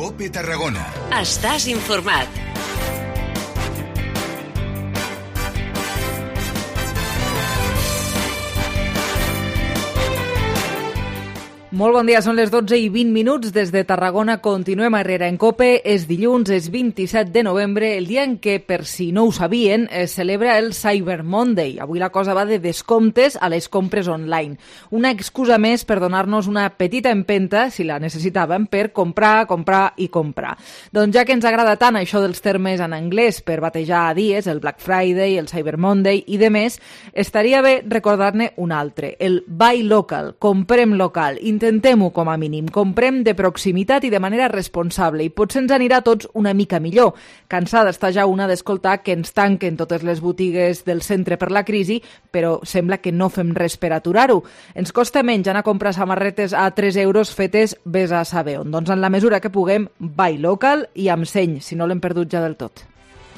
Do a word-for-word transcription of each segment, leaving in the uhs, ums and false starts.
COPE Tarragona. Estàs informat. Molt bon dia, són les dotze i vint minuts. Des de Tarragona continuem a Herrera en COPE. És dilluns, és vint-i-set de novembre, el dia en què, per si no ho sabien, es celebra el Cyber Monday. Avui la cosa va de descomptes a les compres online. Una excusa més per donar-nos una petita empenta, si la necessitàvem, per comprar, comprar i comprar. Doncs ja que ens agrada tant això dels termes en anglès per batejar dies, el Black Friday, el Cyber Monday i de més, estaria bé recordar-ne un altre, el Buy Local, comprem local. Intentem-ho com a mínim, comprem de proximitat i de manera responsable i potser ens anirà a tots una mica millor. Cansada està ja una d'escoltar que ens tanquen totes les botigues del centre per la crisi, però sembla que no fem res per aturar-ho. Ens costa menys anar a comprar samarretes a tres euros fetes vés a saber on. Doncs en la mesura que puguem, Buy Local i amb seny, si no l'hem perdut ja del tot.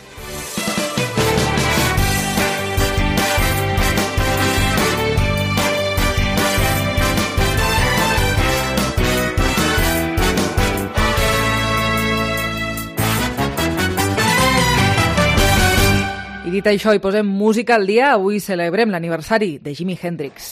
I dit això, i posem música al dia, avui celebrem l'aniversari de Jimi Hendrix.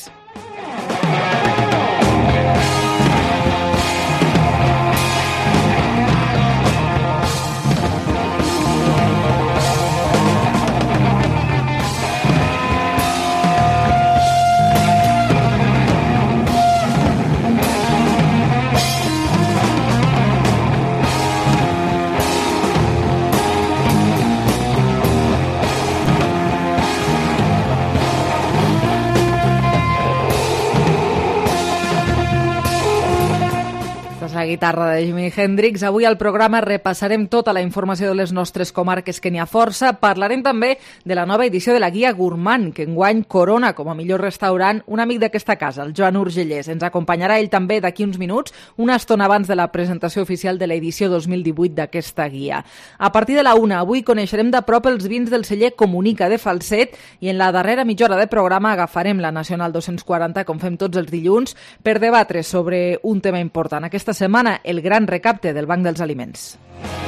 La guitarra de Jimi Hendrix. Avui al programa repassarem tota la informació de les nostres comarques, que n'hi ha força. Parlarem també de la nova edició de la Guia Gourmand, que enguany corona com a millor restaurant un amic d'aquesta casa, el Joan Urgellès. Ens acompanyarà ell també d'aquí uns minuts, una estona abans de la presentació oficial de l'edició dos mil divuit d'aquesta guia. A partir de la una, avui coneixerem de prop els vins del celler Comunica de Falset i en la darrera mitja hora de programa agafarem la Nacional dos-cents quaranta, com fem tots els dilluns, per debatre sobre un tema important. Aquesta setmana setmana el gran recapte del Banc dels Aliments.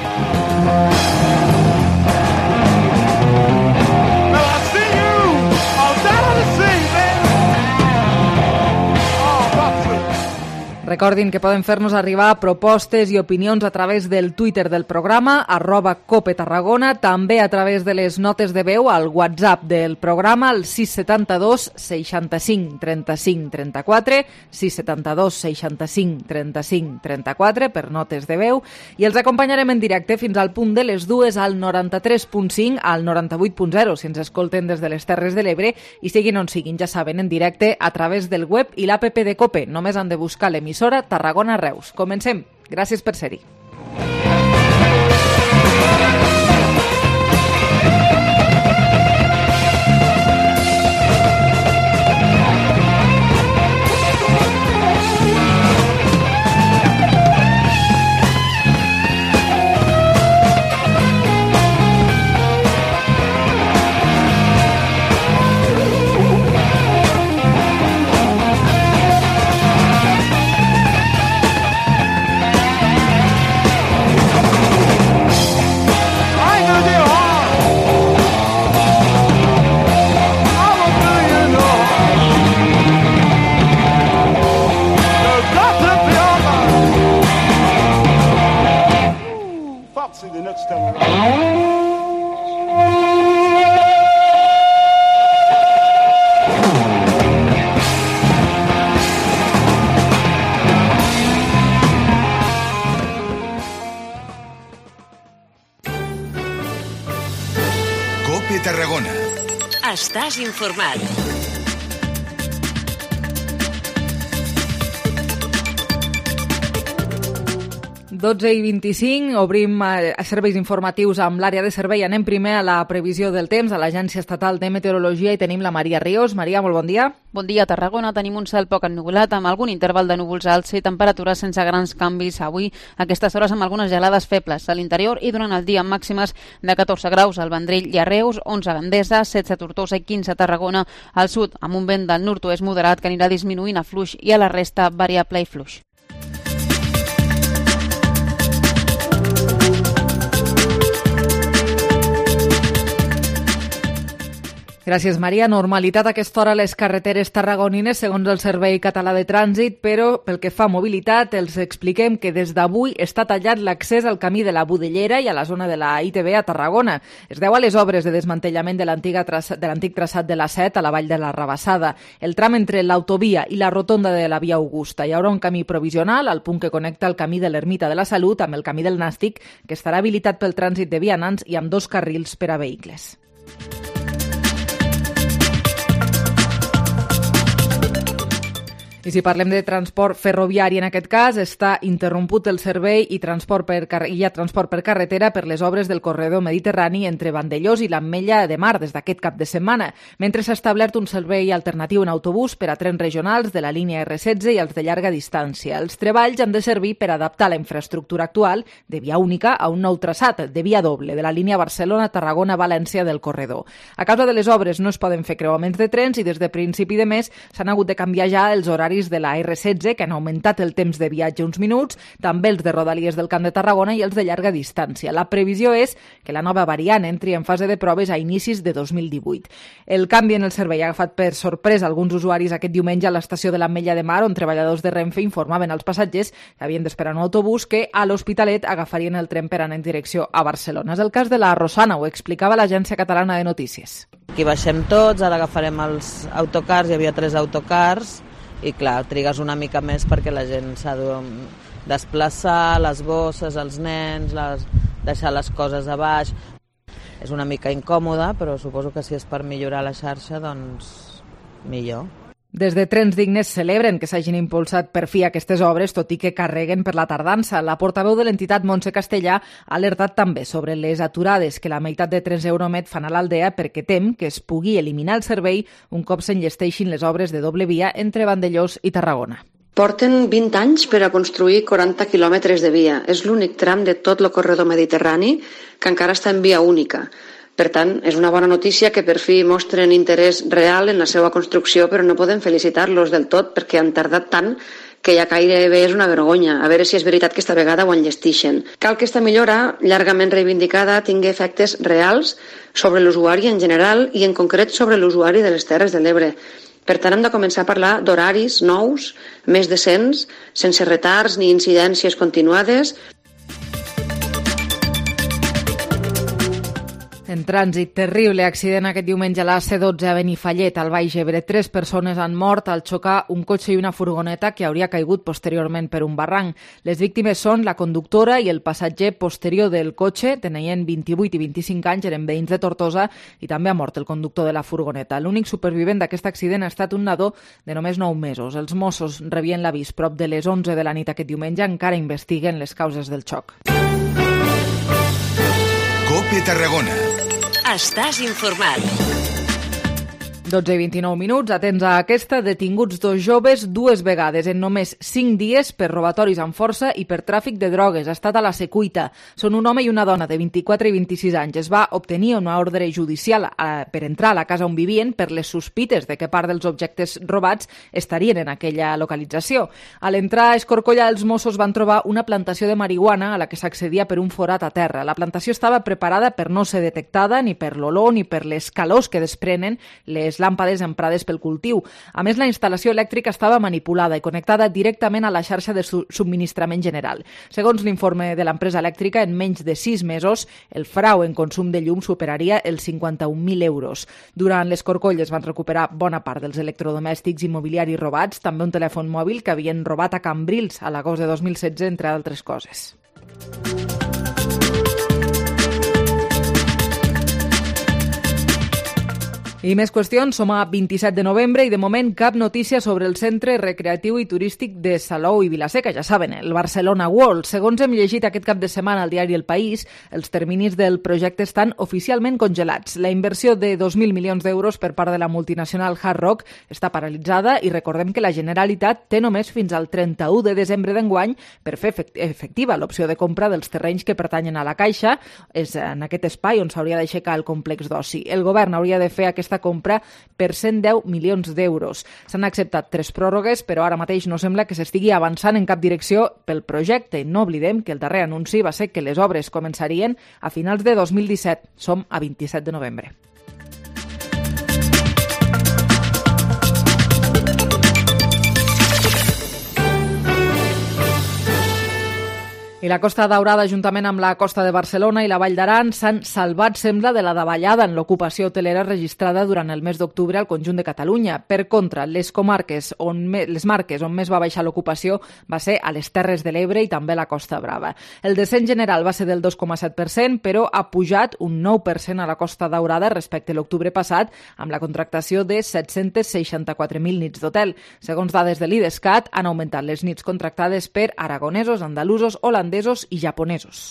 Recordin que poden fer-nos arribar propostes i opinions a través del Twitter del programa, arroba Cope Tarragona, també a través de les notes de veu al WhatsApp del programa, el sis setanta dos seixanta-cinc trenta-cinc trenta-quatre, sis setanta dos seixanta-cinc trenta-cinc trenta-quatre per notes de veu, i els acompanyarem en directe fins al punt de les dues al noranta-tres punt cinc, al noranta-vuit punt zero, si ens escolten des de les Terres de l'Ebre, i siguin on siguin, ja saben, en directe a través del web i l'app de Cope. Només han de buscar l'emissora Tarragona Reus. Comencem. Gràcies per ser-hi. COPE Tarragona. Estàs informat. dotze i vint-i-cinc, obrim a serveis informatius amb l'àrea de servei. Anem primer a la previsió del temps, a l'Agència Estatal de Meteorologia, i tenim la Maria Ríos. Maria, molt bon dia. Bon dia. A Tarragona tenim un cel poc ennuvolat, amb algun interval de núvols alts i temperatures sense grans canvis avui, a aquestes hores amb algunes gelades febles a l'interior i durant el dia amb màximes de catorze graus al Vendrell i a Reus, onze a Gandesa, setze a Tortosa i quinze a Tarragona, al sud amb un vent del nord-oest moderat que anirà disminuint a fluix i a la resta variable i fluix. Gràcies, Maria. Normalitat a aquesta hora a les carreteres tarragonines, segons el Servei Català de Trànsit, però pel que fa a mobilitat, els expliquem que des d'avui està tallat l'accés al camí de la Budellera i a la zona de la I T B a Tarragona. Es deu a les obres de desmantellament de l'antic traçat, de l'antic traçat de la set a la vall de la Rabassada. El tram entre l'autovia i la rotonda de la Via Augusta. Hi haurà un camí provisional al punt que connecta el camí de l'Ermita de la Salut amb el camí del Nàstic, que estarà habilitat pel trànsit de vianants i amb dos carrils per a vehicles. I si parlem de transport ferroviari, en aquest cas, està interromput el servei i, transport per car- hi ha transport per carretera per les obres del corredor mediterrani entre Vandellòs i l'Ametlla de Mar des d'aquest cap de setmana, mentre s'ha establert un servei alternatiu en autobús per a trens regionals de la línia erre setze i els de llarga distància. Els treballs han de servir per adaptar la infraestructura actual de via única a un nou traçat de via doble de la línia Barcelona-Tarragona-València del corredor. A causa de les obres no es poden fer creuaments de trens i des de principi de mes s'han hagut de canviar ja els horaris de la erre setze, que han augmentat el temps de viatge uns minuts, també els de Rodalies del Camp de Tarragona i els de llarga distància. La previsió és que la nova variant entri en fase de proves a inicis de dos mil divuit. El canvi en el servei ha agafat per sorpresa alguns usuaris aquest diumenge a l'estació de l'Ametlla de Mar, on treballadors de Renfe informaven als passatgers que havien d'esperar un autobús que a l'Hospitalet agafarien el tren per anar en direcció a Barcelona. És el cas de la Rosana, ho explicava l'Agència Catalana de Notícies. Aquí baixem tots, ara agafarem els autocars, hi havia tres autocars, i clar, trigues una mica més perquè la gent s'ha de desplaçar, les bosses, els nens, les, deixar les coses a baix. És una mica incòmode, però suposo que si és per millorar la xarxa, doncs millor. Des de Trens Dignes celebren que s'hagin impulsat per fi aquestes obres, tot i que carreguen per la tardança. La portaveu de l'entitat, Montse Castellà, ha alertat també sobre les aturades que la meitat de Trens Euromed fan a l'Aldea perquè tem que es pugui eliminar el servei un cop s'enllesteixin les obres de doble via entre Vandellòs i Tarragona. Porten vint anys per a construir quaranta quilòmetres de via. És l'únic tram de tot el corredor mediterrani que encara està en via única. Per tant, és una bona notícia que per fi mostren interès real en la seva construcció, però no podem felicitar-los del tot perquè han tardat tant que ja gairebé és una vergonya. A veure si és veritat que esta vegada ho enllestixen. Cal que esta millora, llargament reivindicada, tingui efectes reals sobre l'usuari en general i en concret sobre l'usuari de les Terres de l'Ebre. Per tant, hem de començar a parlar d'horaris nous, més decents, sense retards ni incidències continuades. En trànsit, terrible accident aquest diumenge a la C dotze a Benifallet, al Baix Ebre. Tres persones han mort al xocar un cotxe i una furgoneta que hauria caigut posteriorment per un barranc. Les víctimes són la conductora i el passatger posterior del cotxe. Tenien vint-i-vuit i vint-i-cinc anys, eren veïns de Tortosa, i també ha mort el conductor de la furgoneta. L'únic supervivent d'aquest accident ha estat un nadó de només nou mesos. Els Mossos rebien l'avís prop de les onze de la nit aquest diumenge. Encara investiguen les causes del xoc. COPE Tarragona. Estàs informat. dotze i vint-i-nou minuts, atents a aquesta, detinguts dos joves dues vegades en només cinc dies per robatoris amb força i per tràfic de drogues. Ha estat a la Secuita. Són un home i una dona de vint-i-quatre i vint-i-sis anys. Es va obtenir una ordre judicial eh, per entrar a la casa on vivien per les sospites de que part dels objectes robats estarien en aquella localització. A l'entrar a Escorcolla, els Mossos van trobar una plantació de marihuana a la que s'accedia per un forat a terra. La plantació estava preparada per no ser detectada ni per l'olor ni per les calors que desprenen les làmpades emprades pel cultiu. A més, la instal·lació elèctrica estava manipulada i connectada directament a la xarxa de subministrament general. Segons l'informe de l'empresa elèctrica, en menys de sis mesos, el frau en consum de llum superaria els cinquanta-un mil euros. Durant les corcolles van recuperar bona part dels electrodomèstics i mobiliaris robats, també un telèfon mòbil que havien robat a Cambrils a l'agost de dos mil setze, entre altres coses. I més qüestions, som a vint-i-set de novembre i de moment cap notícia sobre el centre recreatiu i turístic de Salou i Vila-seca, ja saben, el Barcelona World. Segons hem llegit aquest cap de setmana al diari El País, els terminis del projecte estan oficialment congelats. La inversió de dos mil milions d'euros per part de la multinacional Hard Rock està paralitzada i recordem que la Generalitat té només fins al trenta-u de desembre d'enguany per fer efectiva l'opció de compra dels terrenys que pertanyen a la Caixa. És en aquest espai on s'hauria d'aixecar el complex d'oci. El govern hauria de fer aquesta compra per cent deu milions d'euros. S'han acceptat tres pròrrogues, però ara mateix no sembla que s'estigui avançant en cap direcció pel projecte. No oblidem que el darrer anunci va ser que les obres començarien a finals de dos mil disset. Som a vint-i-set de novembre. I la Costa Daurada, juntament amb la Costa de Barcelona i la Vall d'Aran, s'han salvat, sembla, de la davallada en l'ocupació hotelera registrada durant el mes d'octubre al conjunt de Catalunya. Per contra, les comarques on me, les marques on més va baixar l'ocupació va ser a les Terres de l'Ebre i també a la Costa Brava. El descens general va ser del dos coma set per cent, però ha pujat un nou per cent a la Costa Daurada respecte a l'octubre passat, amb la contractació de set-cents seixanta-quatre mil nits d'hotel. Segons dades de l'Idescat, han augmentat les nits contractades per aragonesos, andalusos, holandesos i japonesos.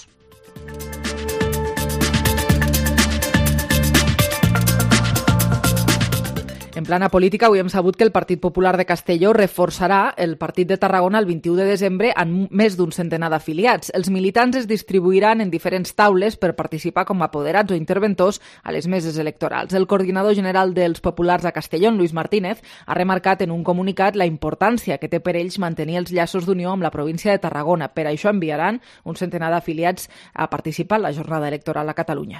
En plana política, avui hem sabut que el Partit Popular de Castelló reforçarà el Partit de Tarragona el vint-i-u de desembre amb més d'un centenar d'afiliats. Els militants es distribuiran en diferents taules per participar com a apoderats o interventors a les meses electorals. El coordinador general dels populars a Castelló, Luis Martínez, ha remarcat en un comunicat la importància que té per ells mantenir els llaços d'unió amb la província de Tarragona. Per això enviaran un centenar d'afiliats a participar en la jornada electoral a Catalunya.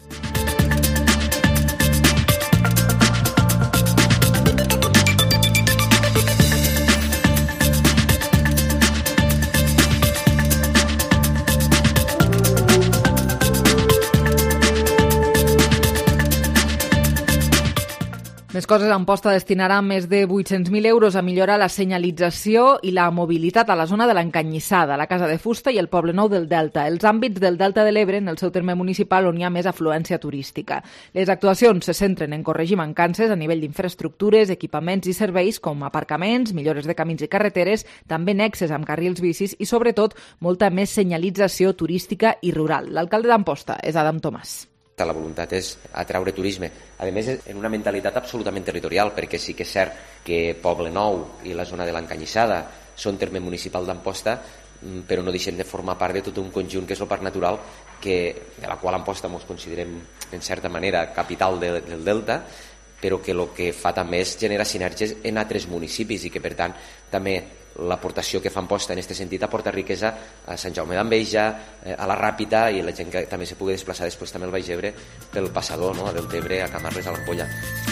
Més coses. Amposta destinarà més de vuit-cents mil euros a millorar la senyalització i la mobilitat a la zona de l'Encanyissada, la Casa de Fusta i el Poble Nou del Delta, els àmbits del Delta de l'Ebre en el seu terme municipal on hi ha més afluència turística. Les actuacions se centren en corregir mancances a nivell d'infraestructures, equipaments i serveis com aparcaments, millores de camins i carreteres, també nexes amb carrils bicis i, sobretot, molta més senyalització turística i rural. L'alcalde d'Amposta és Adam Tomàs. La voluntat és atraure turisme, a més en una mentalitat absolutament territorial, perquè sí que és cert que Poble Nou i la zona de l'Encanyissada són terme municipal d'Amposta, però no deixen de formar part de tot un conjunt que és el Parc Natural, que, de la qual Amposta ens considerem en certa manera capital de, del Delta, però que el que fa també és generar sinergies en altres municipis i que per tant també l'aportació que fa Amposta en aquest sentit aporta riquesa a Sant Jaume d'Enveja, a la Ràpita i la gent que també se pugui desplaçar després també al Baix Ebre pel passador, no? A Deltebre, a Camarles, a l'Ampolla.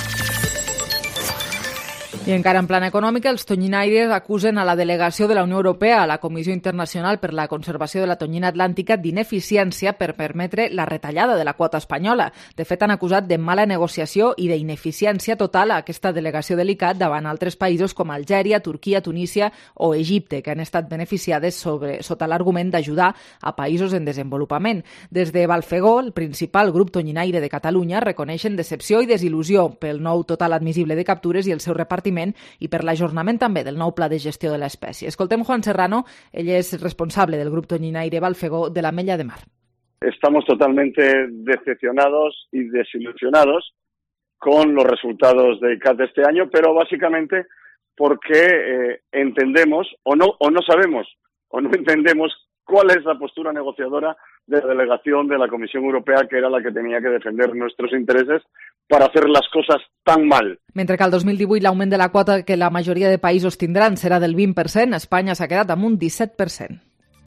I encara en plana econòmica, els tonyinaires acusen a la delegació de la Unió Europea a la Comissió Internacional per la Conservació de la Tonyina Atlàntica d'ineficiència per permetre la retallada de la quota espanyola. De fet, han acusat de mala negociació i d'ineficiència total a aquesta delegació de l'I C A T davant altres països com Algèria, Turquia, Tunísia o Egipte, que han estat beneficiades sobre, sota l'argument d'ajudar a països en desenvolupament. Des de Balfegó, el principal grup tonyinaire de Catalunya, reconeixen decepció i desil·lusió pel nou total admissible de captures i el seu repartiment i per l'ajornament també del nou pla de gestió de l'espècie. Escoltem Juan Serrano, ell és responsable del grup tonyinaire Balfegó de l'Ametlla de Mar. Estamos totalmente decepcionados y desilusionados con los resultados de I C A T este año, pero básicamente porque eh, entendemos o no, o no sabemos o no entendemos cuál es la postura negociadora de la delegación de la Comisión Europea, que era la que tenía que defender nuestros intereses para hacer las cosas tan mal. Mentre que el dos mil divuit l'augment de la quota que la majoria de països tindran serà del vint per cent, Espanya s'ha quedat amb un disset per cent.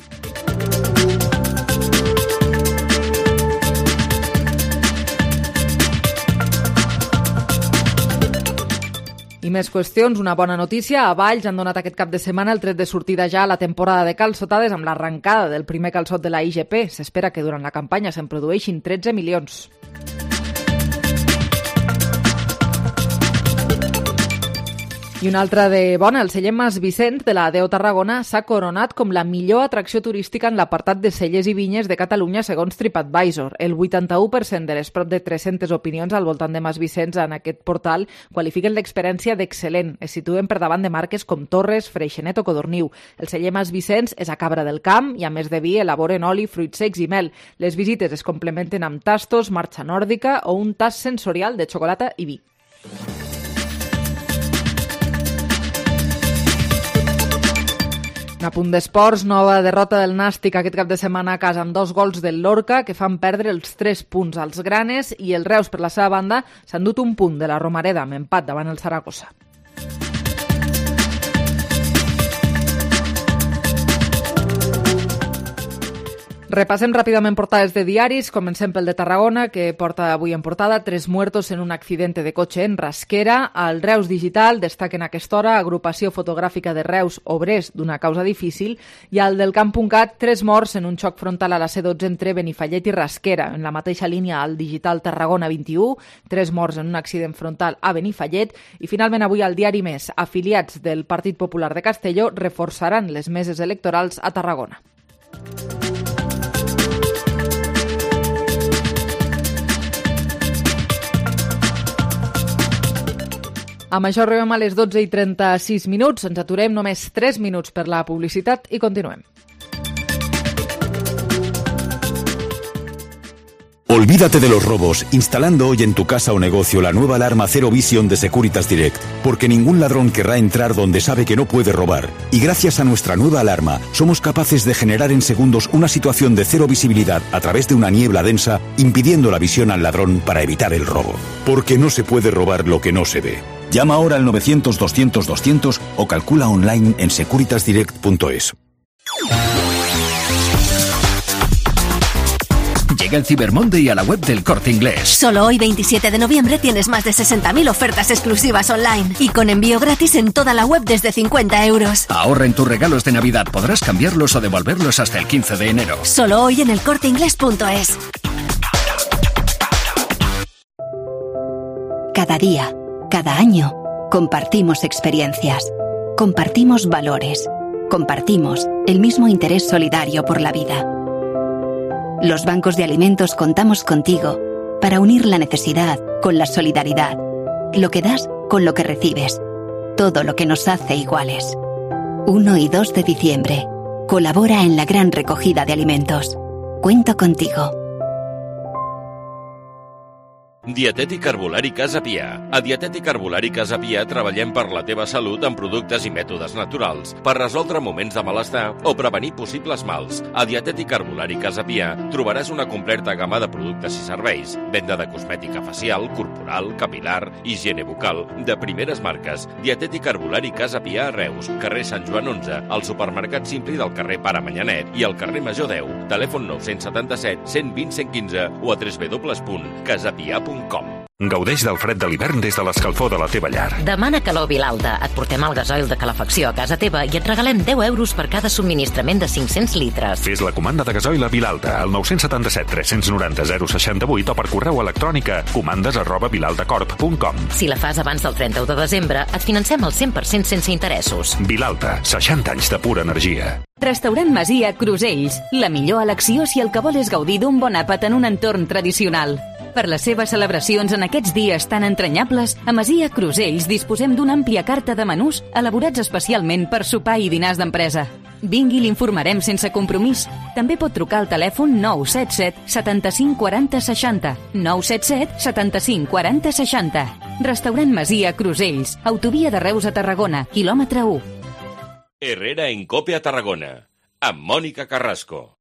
I més qüestions, una bona notícia. A Valls han donat aquest cap de setmana el tret de sortida ja a la temporada de calçotades amb l'arrencada del primer calçot de la I G P. S'espera que durant la campanya se'n produeixin tretze milions. I una altra de bona, el celler Mas Vicent de la A D O Tarragona s'ha coronat com la millor atracció turística en l'apartat de cellers i vinyes de Catalunya segons TripAdvisor. El vuitanta-u per cent de les prop de tres-centes opinions al voltant de Mas Vicent en aquest portal qualifiquen l'experiència d'excel·lent. Es situen per davant de marques com Torres, Freixenet o Codorniu. El celler Mas Vicent és a Cabra del Camp i a més de vi elaboren oli, fruits secs i mel. Les visites es complementen amb tastos, marxa nòrdica o un tast sensorial de xocolata i vi. A punt d'esports, nova derrota del Nàstic aquest cap de setmana a casa amb dos gols del Lorca que fan perdre els tres punts als granes i el Reus, per la seva banda, s'ha endut un punt de la Romareda amb empat davant el Saragossa. Repassem ràpidament portades de diaris. Comencem pel de Tarragona, que porta avui en portada tres muertos en un accidente de cotxe en Rasquera. Al Reus Digital destaquen a aquesta hora agrupació fotogràfica de Reus obrers d'una causa difícil, i al del Camp.cat tres morts en un xoc frontal a la C dotze entre Benifallet i Rasquera. En la mateixa línia al Digital Tarragona vint-i-u, tres morts en un accident frontal a Benifallet. I finalment avui al diari Més, afiliats del Partit Popular de Castelló reforçaran les meses electorals a Tarragona. Amb això arribem a les dotze i trenta-sis minuts. Ens aturem només tres minuts per la publicitat i continuem. Olvídate de los robos, instalando hoy en tu casa o negocio la nueva alarma Zero Vision de Securitas Direct, porque ningún ladrón querrá entrar donde sabe que no puede robar. Y gracias a nuestra nueva alarma, somos capaces de generar en segundos una situación de cero visibilidad a través de una niebla densa, impidiendo la visión al ladrón para evitar el robo. Porque no se puede robar lo que no se ve. Llama ahora al novecientos doscientos doscientos o calcula online en securitas direct punto es. Llega el Cyber Monday a la web del Corte Inglés. Solo hoy, veintisiete de noviembre, tienes más de sesenta mil ofertas exclusivas online y con envío gratis en toda la web desde cincuenta euros. Ahorra en tus regalos de Navidad. Podrás cambiarlos o devolverlos hasta el quince de enero. Solo hoy en el corte inglés punto es. Cada día, cada año, compartimos experiencias, compartimos valores, compartimos el mismo interés solidario por la vida. Los bancos de alimentos contamos contigo para unir la necesidad con la solidaridad, lo que das con lo que recibes, todo lo que nos hace iguales. uno y dos de diciembre. Colabora en la gran recogida de alimentos. Cuento contigo. Dietètic Herbolari Casa Pia. A Dietètic Herbolari Casa Pia treballem per la teva salut amb productes i mètodes naturals, per resoldre moments de malestar o prevenir possibles mals. A Dietètic Herbolari Casa Pia trobaràs una completa gamma de productes i serveis, venda de cosmètica facial, corporal, capilar, higiene bucal, de primeres marques. Dietètic Herbolari Casa Pia a Reus, carrer Sant Joan onze, al supermercat Simpli del carrer Pare Manyanet i al carrer Major deu. Telèfon nou set set, cent vint, cent quinze o a w w w punt casapia punt com. Gaudeix del fred de l'hivern des de l'escalfor de la teva llar. Demana calor Vilalta. Et portem el gasoil de calefacció a casa teva i et regalem deu euros per cada subministrament de cinc-cents litres. Fes la comanda de gasoil a Vilalta al nou set set, tres nou zero, zero sis vuit o per correu electrònic a comandes arroba vilaltacorp punt com. Si la fas abans del trenta-u de desembre, et financem el cent per cent sense interessos. Vilalta, seixanta anys de pura energia. Restaurant Masia Crusells. La millor elecció si el que vol és gaudir d'un bon àpat en un entorn tradicional. Per les seves celebracions en aquests dies tan entranyables, a Masia Crusells disposem d'una àmplia carta de menús elaborats especialment per sopar i dinars d'empresa. Vingui i l'informarem sense compromís. També pot trucar al telèfon nou set set, setanta-cinc quaranta seixanta. nou set set, setanta-cinc quaranta seixanta. Restaurant Masia Crusells. Autovia de Reus a Tarragona, quilòmetre u. Herrera en Cope a Tarragona, amb Mònica Carrasco.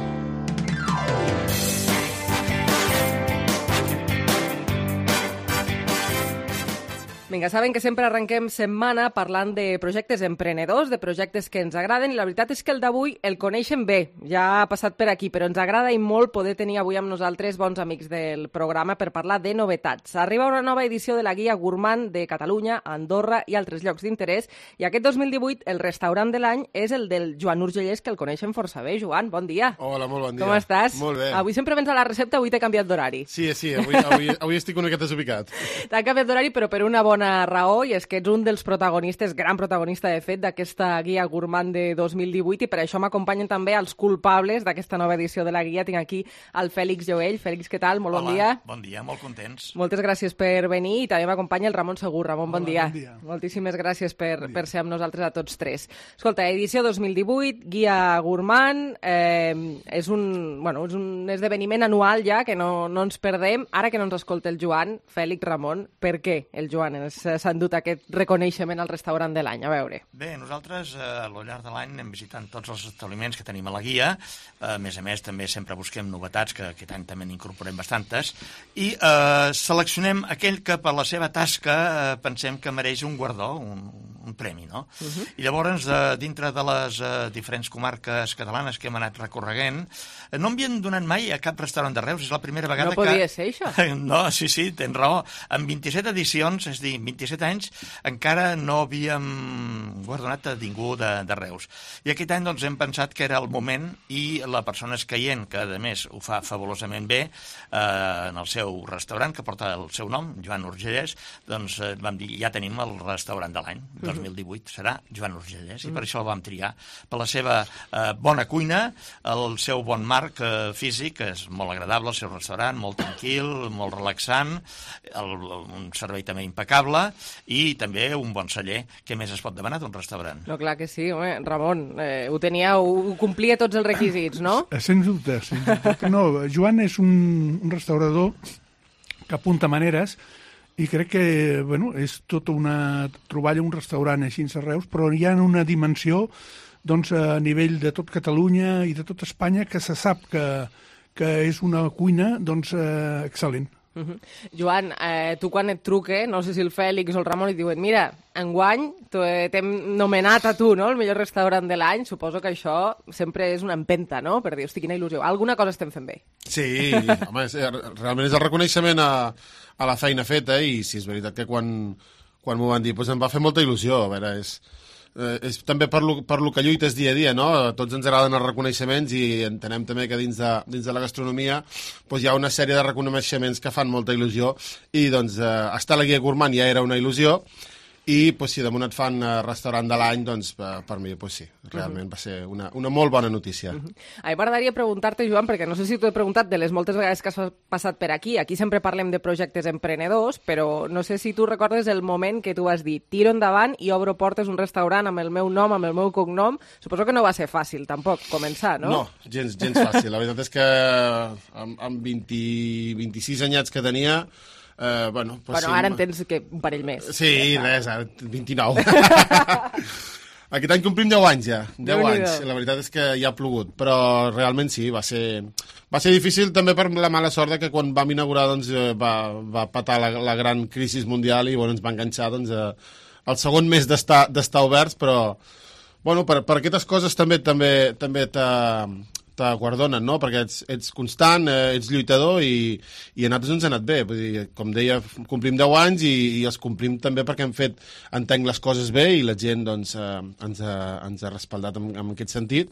Vinga, saben que sempre arrenquem setmana parlant de projectes emprenedors, de projectes que ens agraden, i la veritat és que el d'avui el coneixen bé, ja ha passat per aquí, però ens agrada i molt poder tenir avui amb nosaltres bons amics del programa per parlar de novetats. Arriba una nova edició de la Guia Gourmand de Catalunya, Andorra i altres llocs d'interès, i aquest dos mil divuit el restaurant de l'any és el del Joan Urgellès, que el coneixen força bé. Joan, bon dia. Hola, molt bon dia. Com estàs? Molt bé. Avui sempre vens a la recepta, avui t'he canviat d'horari. Sí, sí, avui, avui, avui estic una miqueta desubicat. T'ha canviat d'horari, però per una bona raó, i és que ets un dels protagonistes, gran protagonista de fet, d'aquesta Guia Gourmand de dos mil divuit, i per això m'acompanyen també els culpables d'aquesta nova edició de la Guia. Tinc aquí el Fèlix Joell. Fèlix, què tal? Molt Hola, bon dia. Bon dia, molt contents. Moltes gràcies per venir, i també m'acompanya el Ramon Segur. Ramon, bon, Hola, dia. bon dia. Moltíssimes gràcies per, bon per ser amb nosaltres a tots tres. Escolta, edició dos mil divuit, Guia Gourmand, eh, és, un, bueno, és un esdeveniment anual ja, que no, no ens perdem. Ara que no ens escolta el Joan, Fèlix, Ramon, per què el Joan s'ha endut aquest reconeixement al restaurant de l'any? A veure. Bé, nosaltres eh, al llarg de l'any anem visitant tots els establiments que tenim a la guia. A més a més, també sempre busquem novetats, que aquest any també n'incorporem bastantes, i eh, seleccionem aquell que per la seva tasca eh, pensem que mereix un guardó, un, un premi, no? Uh -huh. I llavors, eh, dintre de les eh, diferents comarques catalanes que hem anat recorreguent, eh, no m'havien donat mai a cap restaurant de Reus, és la primera vegada no que... No podia ser, això? No, sí, sí, tens raó. En vint-i-set edicions, és a dir, vint-i-set anys, encara no havíem guardonat a ningú de, de Reus. I aquest any, doncs, hem pensat que era el moment i la persona escaient, que a més ho fa fabulosament bé, eh, en el seu restaurant, que porta el seu nom, Joan Urgellès, doncs eh, vam dir, ja tenim el restaurant de l'any, dos mil divuit, serà Joan Urgellès, i per això el vam triar, per la seva eh, bona cuina, el seu bon marc eh, físic, que és molt agradable, el seu restaurant, molt tranquil, molt relaxant, el, un servei també impecable, i també un bon celler. Què més es pot demanar d'un restaurant? No, clar que sí, home, Ramon, eh, ho teníeu, ho complia tots els requisits, no? Sens dubte, sens dubte. No, Joan és un, un restaurador que apunta maneres i crec que, bueno, és tota una troballa, un restaurant així a Reus, però hi ha una dimensió, doncs, a nivell de tot Catalunya i de tot Espanya que se sap que, que és una cuina, doncs, eh, excel·lent. Uh -huh. Joan, eh, tu quan et truque, no sé si el Fèlix o el Ramon, i diuen, mira, enguany t'hem nomenat a tu, no?, el millor restaurant de l'any, suposo que això sempre és una empenta, no?, per dir, hosti, quina il·lusió. Alguna cosa estem fent bé. Sí, home, és, realment és el reconeixement a, a la feina feta, i sí, és veritat que quan, quan m'ho van dir, doncs em va fer molta il·lusió. A veure, és... Eh, és també per lo, per lo que lluites dia a dia, no? A tots ens agraden els reconeixements i entenem també que dins de, dins de la gastronomia doncs hi ha una sèrie de reconeixements que fan molta il·lusió i doncs eh, estar a la guia Gourmand ja era una il·lusió i doncs, si damunt et fan eh, restaurant de l'any, doncs per, per mi doncs, sí, realment uh -huh. va ser una, una molt bona notícia. Uh -huh. A mi m'agradaria preguntar-te, Joan, perquè no sé si t'ho he preguntat de les moltes vegades que has passat per aquí, aquí sempre parlem de projectes emprenedors, però no sé si tu recordes el moment que tu vas dir tiro endavant i obro portes un restaurant amb el meu nom, amb el meu cognom. Suposo que no va ser fàcil, tampoc, començar, no? No, gens, gens fàcil. La veritat és que amb, amb vint, vint-i-sis anyats que tenia, Uh, bueno, pues bueno, sí, ara en tens que un parell més. Sí, res, ara vint-i-nou. Aquest any complim deu anys ja, deu anys. La veritat és que ja ha plogut, però realment sí, va ser, va ser difícil també per la mala sort que quan vam inaugurar doncs, va, va patar la, la gran crisi mundial i bueno, ens va enganxar doncs, a, el segon mes d'estar d'estar oberts, però bueno, per, per aquestes coses també també també t'ha guardonen, no? Perquè ets, ets constant, eh, ets lluitador i, i a nosaltres ens ha anat bé. Vull dir, com deia, complim deu anys i, i els complim també perquè hem fet, entenc les coses bé i la gent doncs, eh, ens, ha, ens ha respaldat en, en aquest sentit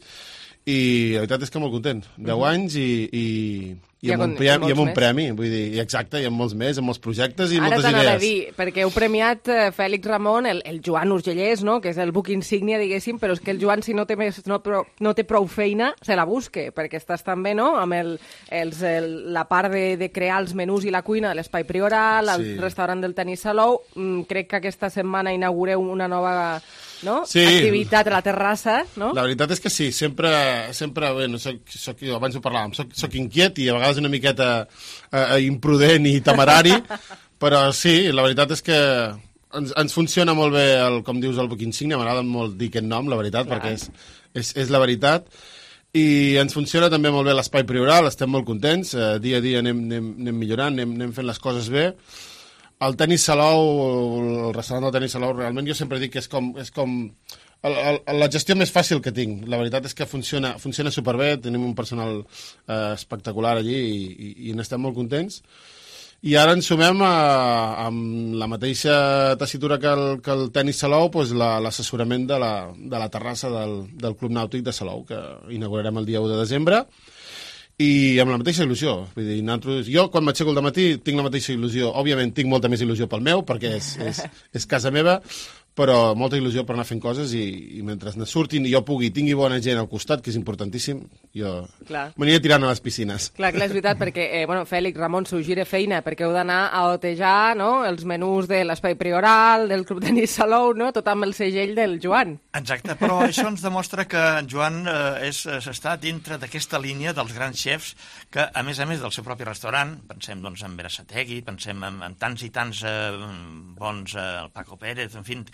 i la veritat és que molt content. deu uh-huh. anys i, i, i, I, amb, un, premi, i amb un premi, vull dir, exacte, i amb molts més, amb molts projectes i Ara moltes idees. Ara t'anava a dir, perquè heu premiat eh, Fèlix Ramon, el, el Joan Urgellès, no?, que és el buc insígnia, diguéssim, però és que el Joan, si no té, més, no, però, no té prou feina, se la busque, perquè estàs també, no?, amb el, els, el, la part de, de crear els menús i la cuina de l'Espai Prioral, el sí. restaurant del Tenis Salou. Mm, crec que aquesta setmana inaugureu una nova... no? Sí. Activitat a la terrassa, no? La veritat és que sí, sempre, sempre bé, no, soc, soc, abans ho parlàvem, soc, soc inquiet i a vegades una miqueta eh, imprudent i temerari, però sí, la veritat és que ens, ens funciona molt bé, el, com dius, el buc insígnia, m'agrada molt dir aquest nom, la veritat, clar, perquè és, és, és la veritat, i ens funciona també molt bé l'Espai Prioral, estem molt contents, eh, dia a dia anem, anem, anem millorant, anem, anem fent les coses bé. El Tenis Salou, el restaurant del Tenis Salou, realment jo sempre dic que és com, és com el, el, la gestió més fàcil que tinc. La veritat és que funciona, funciona superbé, tenim un personal eh, espectacular allí i, i, i n'estem molt contents. I ara ens sumem a, amb la mateixa tessitura que el, que el Tenis Salou, doncs l'assessorament la, de, la, de la terrassa del, del Club Nàutic de Salou, que inaugurarem el dia u de desembre, i amb la mateixa il·lusió. Vull dir, nosaltres, jo, quan m'aixeco al dematí, tinc la mateixa il·lusió. Òbviament, tinc molta més il·lusió pel meu, perquè és, és, és casa meva, però molta il·lusió per anar fent coses i, i mentre ne surtin i jo pugui, tingui bona gent al costat, que és importantíssim, jo m'aniré tirant a les piscines. Clar, clar, és veritat, perquè, eh, bueno, Fèlix, Ramon, s'ho gira feina, perquè heu d'anar a otejar, no?, els menús de l'Espai Prioral, del Club Tenis Salou, no?, tot amb el segell del Joan. Exacte, però això ens demostra que en Joan eh, és, està dintre d'aquesta línia dels grans xefs que, a més a més del seu propi restaurant, pensem doncs en Berasategui, pensem en, en tants i tants eh, bons, eh, el Paco Pérez, en fi,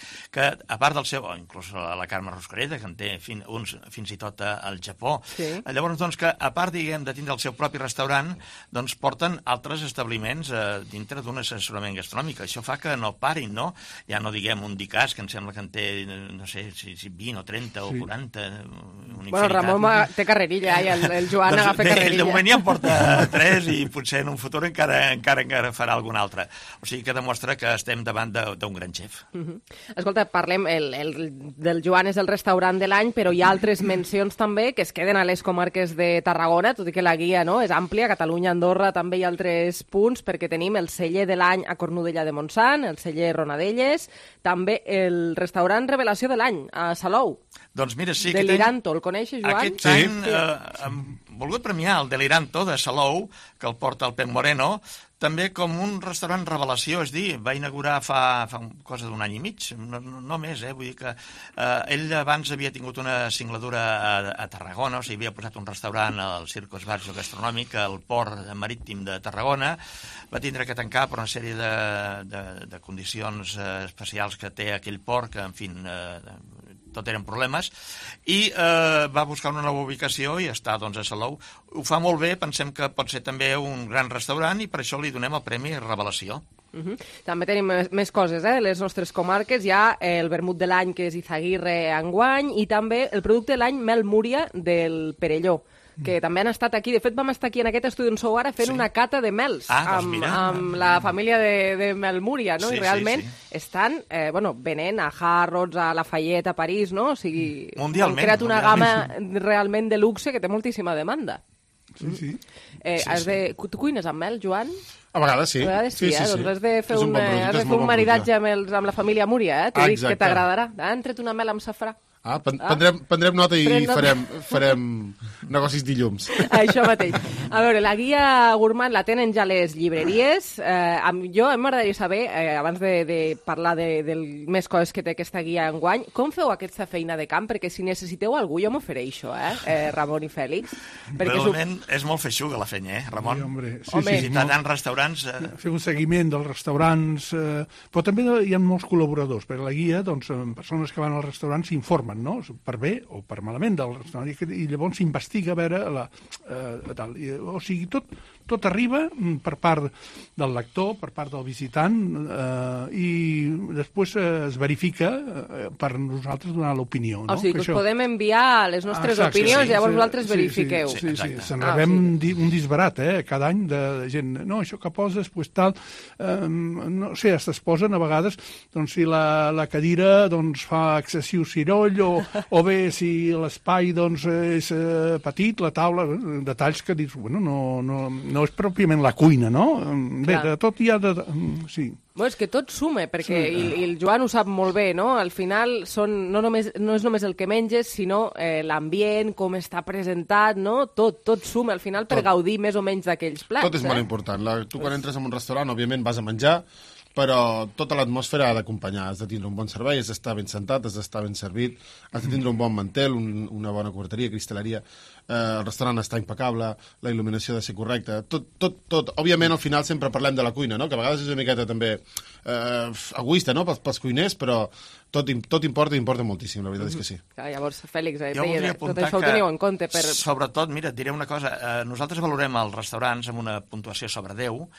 que a part del seu, o inclús la Carme Roscareta, que en té fin, uns fins i tot al Japó, sí. Llavors, doncs, que a part, diguem, de tindre el seu propi restaurant, doncs porten altres establiments eh, dintre d'un assessorament gastronòmic. Això fa que no parin, no? Ja no diguem un Dicàs, que em sembla que en té, no sé, si, si vint o trenta sí. o quaranta, una bueno, Ramon té carrerilla, i el, el Joan doncs, agafa bé, carrerilla. De moment ja en porta tres i potser en un futur encara, encara, encara farà algun altre. O sigui que demostra que estem davant d'un gran xef. Uh -huh. Escolta, parlem, el, el del Joan és el restaurant de l'any, però hi ha altres mencions també que es queden a les comarques de Tarragona, tot i que la guia no, és àmplia, Catalunya, Andorra, també hi ha altres punts, perquè tenim el celler de l'any a Cornudella de Montsant, el celler Ronadelles, també el restaurant Revelació de l'any a Salou. Doncs mira, sí. Deliranto, el coneixes, Joan? Aquest sí. any sí. eh, hem volgut premiar el Deliranto de Salou, que el porta el Pep Moreno, també com un restaurant revelació, és dir, va inaugurar fa, fa cosa d'un any i mig, no, no, no més, eh? Vull dir que eh, ell abans havia tingut una singladura a, a Tarragona, o sigui, havia posat un restaurant al Circus Barjo Gastronòmic, al port marítim de Tarragona, va tindre que tancar per una sèrie de, de, de condicions eh, especials que té aquell port, que, en fi, eh, tot eren problemes, i eh, va buscar una nova ubicació i està doncs, a Salou. Ho fa molt bé, pensem que pot ser també un gran restaurant i per això li donem el Premi Revelació. Uh -huh. També tenim més, més coses, eh? Les nostres comarques. Hi ha el vermut de l'any, que és Izaguirre enguany, i també el producte de l'any Mel Múria del Perelló, que també han estat aquí. De fet, vam estar aquí en aquest estudi on sou ara fent sí. una cata de mels ah, amb, doncs amb la família de, de Melmúria, no? Sí, I realment sí, sí. estan eh, bueno, venent a Harrods, a Lafayette, a París, no? O sigui, mundialment, han creat una mundialment. gamma realment de luxe que té moltíssima demanda. Sí, sí. Eh, sí, has sí. de... Tu cuines amb mel, Joan? A vegades sí. A vegades sí, sí, sí, eh? sí. Doncs has de fer és un, un, bon producte, has de és fer un un bon maridatge amb, els, amb la família Múria, eh? T'he dit que t'agradarà. Han tret una mel amb safrà. Ah, prendrem, prendrem nota i Pren nota. farem, farem negocis dilluns. Això mateix. A veure, la guia gourmand la tenen ja les llibreries. Eh, amb, jo m'agradaria saber, eh, abans de, de parlar de, de més coses que té aquesta guia enguany, com feu aquesta feina de camp? Perquè si necessiteu algú, jo m'ofereixo, eh? eh? Ramon i Fèlix. Perquè Realment su... és molt feixuga la feina, eh, Ramon? Sí, hombre. Sí, Home, sí, visitant molt... restaurants... Eh... Fer un seguiment dels restaurants, eh, però també hi ha molts col·laboradors, perquè la guia, doncs, persones que van al restaurant s'informen, no?, per bé o per malament del restaurant, i, i llavors s'investiga a veure la, eh, tal. I, o sigui, tot, tot arriba per part del lector, per part del visitant, eh, i després eh, es verifica eh, per nosaltres donar l'opinió. No? O sigui, que, que això... us podem enviar les nostres ah, exacte, opinions sí, i llavors sí, vosaltres sí, verifiqueu. Sí, sí, sí, sí. se'n ah, rebem sí. un disbarat, eh, cada any de, de gent, no, això que poses, pues tal, eh, no sé, es posen a vegades, doncs si la, la cadira doncs, fa excessiu ciroll, o, o bé si l'espai doncs, és eh, petit, la taula, eh, detalls que dius, bueno, no, no, no és pròpiament la cuina, no? Bé, Clar. de tot hi ha de... Sí. Bueno, és que tot sume, perquè, Sí. i, i el Joan ho sap molt bé, no? Al final són, no, només, no és només el que menges, sinó eh, l'ambient, com està presentat, no? Tot, tot suma, al final, per Tot. gaudir més o menys d'aquells plats. Tot és molt eh? important. La, tu quan entres en un restaurant, òbviament, vas a menjar, però tota l'atmosfera ha d'acompanyar. Has de tindre un bon servei, has d'estar ben sentat, has d'estar ben servit, has de tindre un bon mantel, un, una bona cuberteria, cristal·leria, eh, el restaurant està impecable, la il·luminació ha de ser correcta, tot, tot, tot. Òbviament, al final sempre parlem de la cuina, no? Que a vegades és una miqueta també eh, egoista, no?, pels, pels cuiners, però tot, tot importa i importa moltíssim, la veritat és que sí. Clar, llavors, Fèlix, eh, Jo deia, voldria tot apuntar això ho que, teniu en compte. Per... sobretot, mira, et diré una cosa, eh, nosaltres valorem els restaurants amb una puntuació sobre deu,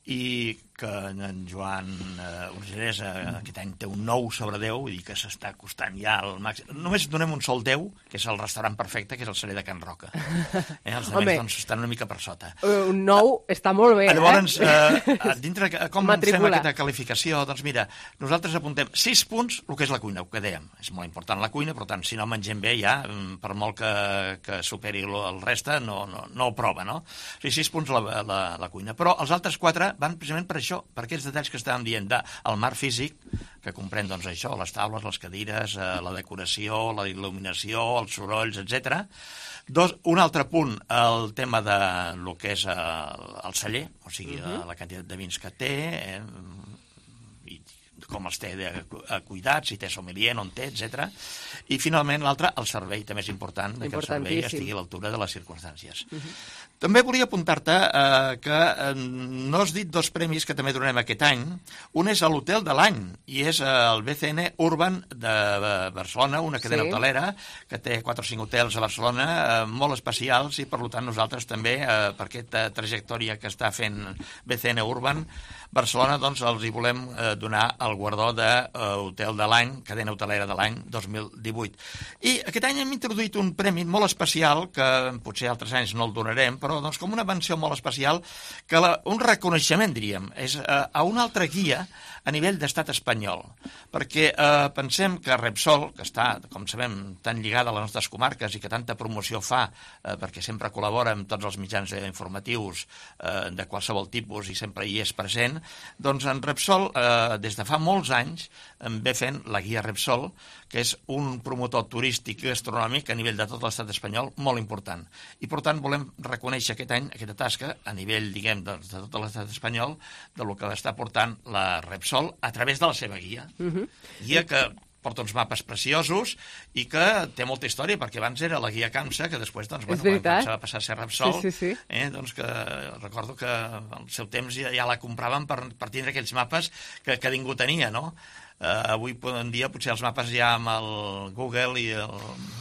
i que en Joan eh, Urgellès eh, aquest any té un nou sobre deu, vull dir que s'està costant ja al màxim. Només donem un sol deu, que és el restaurant perfecte, que és el Celler de Can Roca. Eh, els altres doncs, estan una mica per sota. Uh, un nou està molt bé, Llavors, eh? eh, dintre, com Matricula. fem aquesta qualificació? Doncs mira, nosaltres apuntem sis punts, el que és la cuina, el que dèiem. És molt important la cuina, per tant, si no mengem bé ja, per molt que, que superi el reste, no, no, no ho prova, no? O sigui, sis punts la, la, la cuina. Però els altres quatre van precisament per això, per aquests detalls que estàvem dient, del marc físic, que comprèn doncs, això, les taules, les cadires, eh, la decoració, la il·luminació, els sorolls, etcètera. Dos, un altre punt, el tema de lo que és el, el celler, o sigui, uh-huh. la quantitat de vins que té, eh, i com els té de, a cuidats, si té sommelier, no en té, etcètera. I finalment l'altre, el servei, també és important que el servei estigui a l'altura de les circumstàncies. Uh-huh. També volia apuntar-te eh, que eh, no has dit dos premis que també donarem aquest any. Un és l'Hotel de l'Any, i és eh, el B C N Urban de Barcelona, una cadena sí. hotelera que té quatre o cinc hotels a Barcelona, eh, molt especials, i per tant nosaltres també, eh, per aquesta trajectòria que està fent B C N Urban Barcelona, doncs els hi volem eh, donar el guardó de eh, Hotel de l'Any, cadena hotelera de l'any dos mil divuit. I aquest any hem introduït un premi molt especial, que potser altres anys no el donarem, però doncs, com una menció molt especial, que la, un reconeixement, diríem, és eh, a una altra guia a nivell d'estat espanyol. Perquè eh, pensem que Repsol, que està, com sabem, tan lligada a les nostres comarques i que tanta promoció fa, eh, perquè sempre col·labora amb tots els mitjans informatius eh, de qualsevol tipus i sempre hi és present, doncs en Repsol, eh, des de fa molts anys, en ve fent la guia Repsol, que és un promotor turístic i gastronòmic a nivell de tot l'estat espanyol molt important. I, per tant, volem reconèixer aquest any aquesta tasca a nivell, diguem, de, de tot l'estat espanyol, de lo que està portant la Repsol a través de la seva guia. Uh-huh. Guia que porta uns mapes preciosos i que té molta història, perquè abans era la guia CAMSA, que després, doncs, bueno, quan va passar a ser Repsol, sí, sí, sí. Eh, doncs que recordo que al seu temps ja, ja la compraven per, per tindre aquells mapes que, que ningú tenia, no? Uh, avui en dia potser els mapes ja amb el Google i el...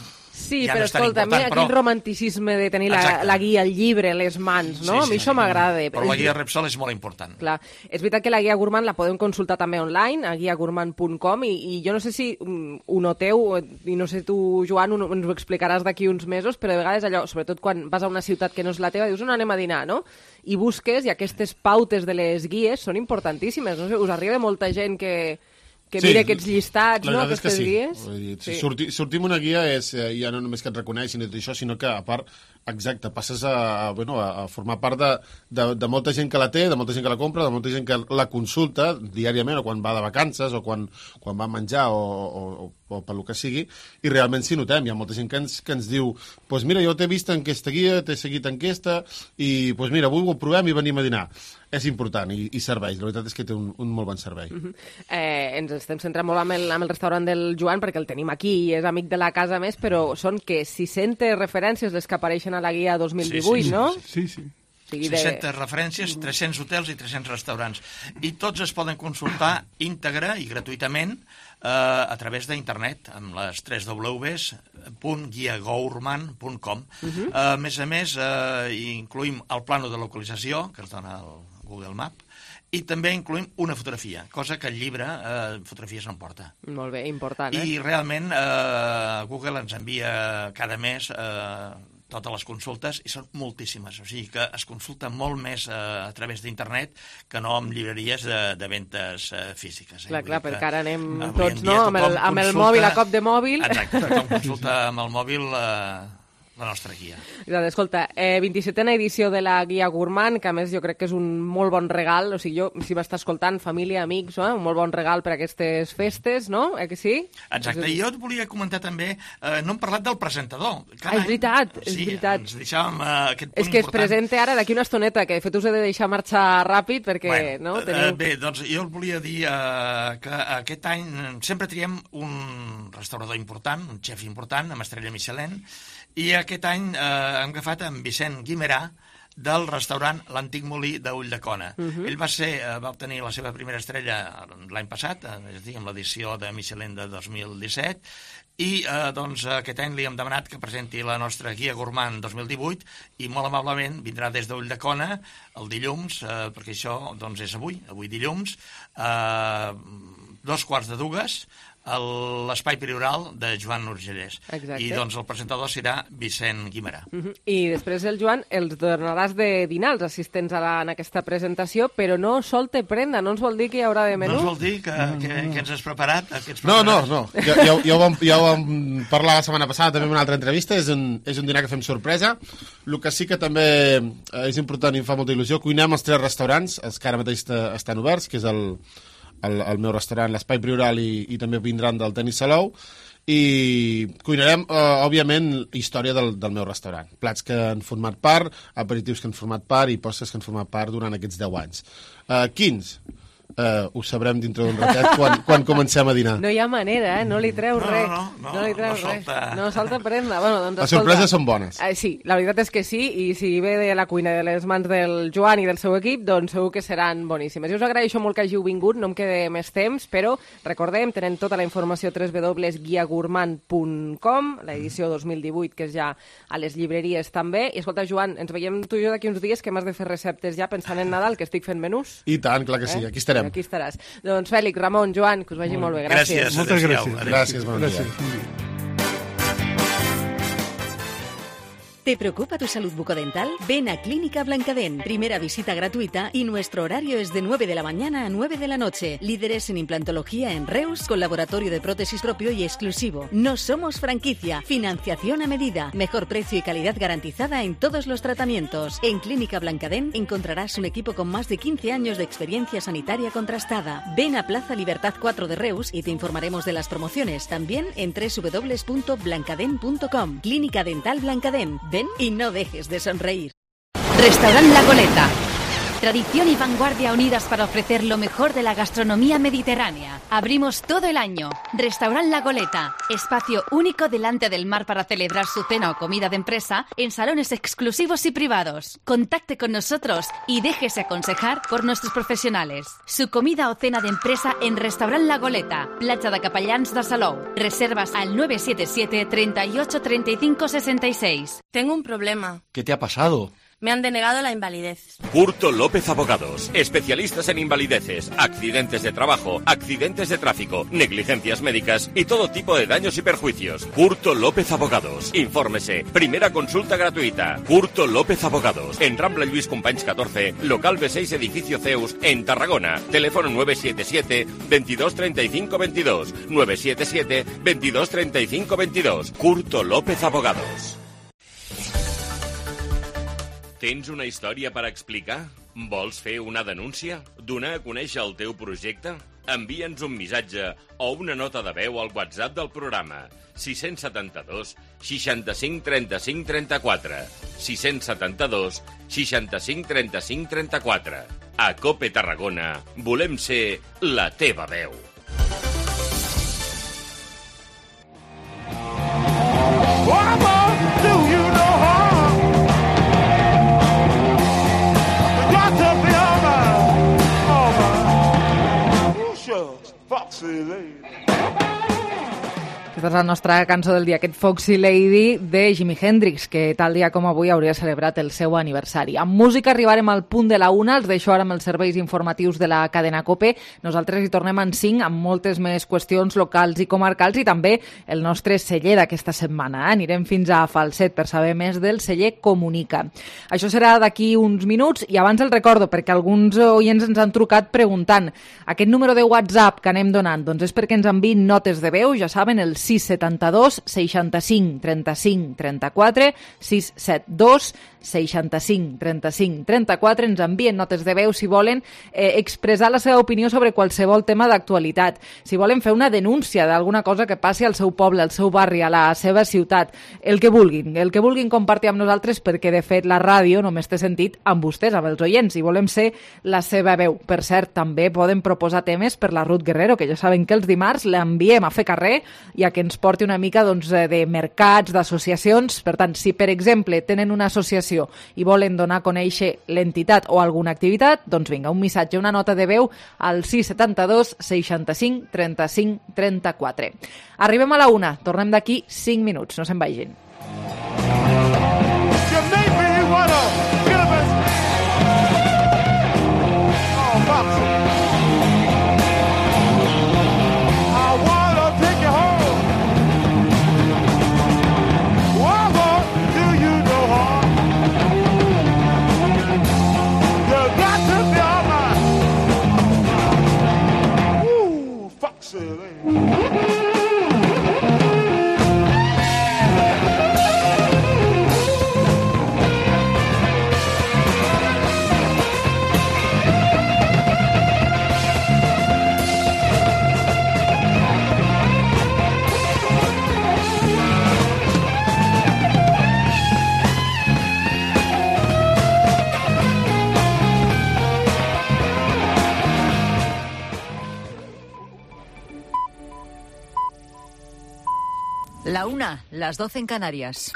Sí, ja però no escolta, a mi però... quin romanticisme de tenir la, la guia, el llibre, les mans, no? Sí, sí, a mi això m'agrada. Però la guia Repsol és molt important. Clar. És veritat que la guia Gourmand la podem consultar també online, a guia gourmand punt com, i, i jo no sé si um, ho noteu, i no sé tu, Joan, un, ens ho explicaràs d'aquí uns mesos, però de vegades allò, sobretot quan vas a una ciutat que no és la teva, dius, on anem a dinar, no? I busques, i aquestes pautes de les guies són importantíssimes. No sé, us arriba molta gent que... que sí, mira aquests llistats, no?, aquestes sí. guies. Dir, sí. sortir, sortir amb una guia és eh, ja no només que et reconeixin i tot això, sinó que, a part, exacte, passes a, a, bueno, a formar part de, de, de molta gent que la té, de molta gent que la compra, de molta gent que la consulta diàriament, o quan va de vacances, o quan, quan va a menjar, o, o, o per lo que sigui, i realment sí notem. Hi ha molta gent que ens, que ens diu, pues mira, jo t'he vist en aquesta guia, t'he seguit en aquesta, i pues mira, avui ho provem i venim a dinar. És important i, i serveix. La veritat és que té un, un molt bon servei. Uh-huh. eh, ens estem centrant molt amb el, amb el restaurant del Joan, perquè el tenim aquí i és amic de la casa més, però són que sis-centes referències les que apareixen a la guia dos mil divuit, sí, sí, no? Sí, sí. sí. sis-centes referències, tres-cents hotels i tres-cents restaurants. I tots es poden consultar íntegra i gratuïtament eh, a través d'internet, amb les tres dobles u punt guia gourmand punt com. Uh-huh. eh, a més a més, eh, incluïm el plano de localització, que es dona al Google Map, i també incluïm una fotografia, cosa que el llibre eh, fotografies no en porta. Molt bé, important, eh? I realment eh, Google ens envia cada mes eh, totes les consultes, i són moltíssimes. O sigui que es consulta molt més eh, a través d'internet que no amb llibreries de, de ventes eh, físiques. Eh? Clar, clar, perquè ara anem tots, no?, amb el, amb el mòbil, a cop de mòbil. Exacte, tothom consulta amb el mòbil eh, la nostra guia. Escolta, eh, vint-i-setena edició de la guia Gourmand, que a més jo crec que és un molt bon regal, o sigui, jo, si m'està escoltant, família, amics, eh, un molt bon regal per a aquestes festes, no? Eh que sí? Exacte, i jo et volia comentar també, eh, no hem parlat del presentador. Cada ah, és veritat, any, és sí, veritat. ens deixàvem eh, aquest punt És que es important. presenta ara d'aquí una estoneta, que de fet us he de deixar marxar ràpid, perquè, bueno, no? Teniu... Eh, bé, doncs jo et volia dir eh, que aquest any sempre triem un restaurador important, un xef important, amb estrella Michelin, i aquest any eh, hem agafat en Vicent Guimerà del restaurant L'Antic Molí de Ulldecona. Uh-huh. Ell va ser, eh, va obtenir la seva primera estrella l'any passat, eh, és a dir, amb l'edició de Michelin de dos mil disset, i eh, doncs, aquest any li hem demanat que presenti la nostra guia Gourmand dos mil divuit, i molt amablement vindrà des d'Ulldecona el dilluns, eh, perquè això doncs, és avui, avui dilluns, eh, dos quarts de dues, a l'Espai Prioral de Joan Urgellès. Exacte. I doncs el presentador serà Vicent Guimerà. Uh-huh. I després el Joan els donaràs de dinar als assistents a la, en aquesta presentació, però no sol te prenda, no ens vol dir que hi haurà de menú? No ens vol dir que, que, que ens has preparat? Que no, no, no, ja, ja, ja, ho vam, ja ho vam parlar la setmana passada també en una altra entrevista, és un, és un dinar que fem sorpresa. El que sí que també és important i em fa molta il·lusió, cuinem els tres restaurants, els que ara mateix estan oberts, que és el El, el meu restaurant, l'Espai Prioral, i, i també vindran del Tenis Salou, i cuinarem, eh, òbviament, història del, del meu restaurant. Plats que han format part, aperitius que han format part i postres que han format part durant aquests deu anys. Eh, quins? Uh, ho sabrem dintre d'un ratet quan, quan comencem a dinar. No hi ha manera, eh? No li treus No, res. no, no, no li treus no res. salta. No salta prenda. Bueno, doncs, Les escolta, sorpreses són bones. Eh, sí, la veritat és que sí, i si ve de la cuina de les mans del Joan i del seu equip, doncs segur que seran boníssimes. Jo us agraeixo molt que hàgiu vingut, no em queda més temps, però recordem, tenen tota la informació a w w w punt guia gourmand punt com, l'edició dos mil divuit, que és ja a les llibreries també. I escolta, Joan, ens veiem tu i jo d'aquí uns dies, que m'has de fer receptes ja pensant en Nadal, que estic fent menús. I tant, clar que sí, aquí estarem. Aquí estaràs. Doncs Fèlix, Ramon, Joan, que us vagi molt, molt bé. Gràcies. Gràcies. Moltes Adéu-siau. gràcies. Gràcies, bon dia. Gràcies. ¿Te preocupa tu salud bucodental? Ven a Clínica Blancadent. Primera visita gratuita y nuestro horario es de nueve de la mañana a nueve de la noche. Líderes en implantología en Reus, con laboratorio de prótesis propio y exclusivo. No somos franquicia. Financiación a medida. Mejor precio y calidad garantizada en todos los tratamientos. En Clínica Blancadent encontrarás un equipo con más de quince años de experiencia sanitaria contrastada. Ven a Plaza Libertad cuatro de Reus y te informaremos de las promociones. También en w w w punto blancadent punto com. Clínica Dental Blancadent. Ven y no dejes de sonreír. Restaurant La Goleta. Tradición y vanguardia unidas para ofrecer lo mejor de la gastronomía mediterránea. Abrimos todo el año. Restaurant La Goleta. Espacio único delante del mar para celebrar su cena o comida de empresa en salones exclusivos y privados. Contacte con nosotros y déjese aconsejar por nuestros profesionales. Su comida o cena de empresa en Restaurant La Goleta. Platja de Capellans de Salou. Reservas al nueve siete siete, treinta y ocho, treinta y cinco, sesenta y seis. Tengo un problema. ¿Qué te ha pasado? Me han denegado la invalidez. Curto López Abogados, especialistas en invalideces, accidentes de trabajo, accidentes de tráfico, negligencias médicas y todo tipo de daños y perjuicios. Curto López Abogados. Infórmese. Primera consulta gratuita. Curto López Abogados. En Rambla Lluís Companys catorce, local B seis, edificio Zeus, en Tarragona. Teléfono nueve siete siete, veintidós, treinta y cinco, veintidós. nueve siete siete, veintidós, treinta y cinco, veintidós. Curto López Abogados. Tens una història per explicar? Vols fer una denúncia? Donar a conèixer el teu projecte? Envia'ns un missatge o una nota de veu al WhatsApp del programa sis setanta dos, seixanta-cinc, trenta-cinc, trenta-quatre. sis setanta dos, seixanta-cinc, trenta-cinc, trenta-quatre. A COPE Tarragona volem ser la teva veu. Aquesta és la nostra cançó del dia, aquest Foxy Lady de Jimi Hendrix, que tal dia com avui hauria celebrat el seu aniversari. Amb música arribarem al punt de la una, els deixo ara amb els serveis informatius de la cadena COPE. Nosaltres hi tornem en cinc amb moltes més qüestions locals i comarcals i també el nostre celler d'aquesta setmana. Eh? Anirem fins a Falset per saber més del celler Comunica. Això serà d'aquí uns minuts i abans el recordo perquè alguns oients ens han trucat preguntant aquest número de WhatsApp que anem donant, doncs és perquè ens enviïn notes de veu, ja saben, el sis setanta dos, seixanta-cinc, trenta-cinc, trenta-quatre, sis set dos, seixanta-cinc, trenta-cinc, trenta-quatre, ens envien notes de veu si volen eh, expressar la seva opinió sobre qualsevol tema d'actualitat, si volen fer una denúncia d'alguna cosa que passi al seu poble, al seu barri, a la seva ciutat, el que vulguin, el que vulguin compartir amb nosaltres, perquè de fet la ràdio només té sentit amb vostès, amb els oients, i volem ser la seva veu. Per cert, també poden proposar temes per la Ruth Guerrero, que ja saben que els dimarts l'enviem a fer carrer i a que ens porti una mica doncs, de mercats, d'associacions. Per tant, si per exemple tenen una associació i volen donar a conèixer l'entitat o alguna activitat, doncs vinga, un missatge, una nota de veu al sis setanta dos, seixanta-cinc, trenta-cinc, trenta-quatre. Arribem a la una, tornem d'aquí cinc minuts, no se'n vagin. La una, las doce en Canarias.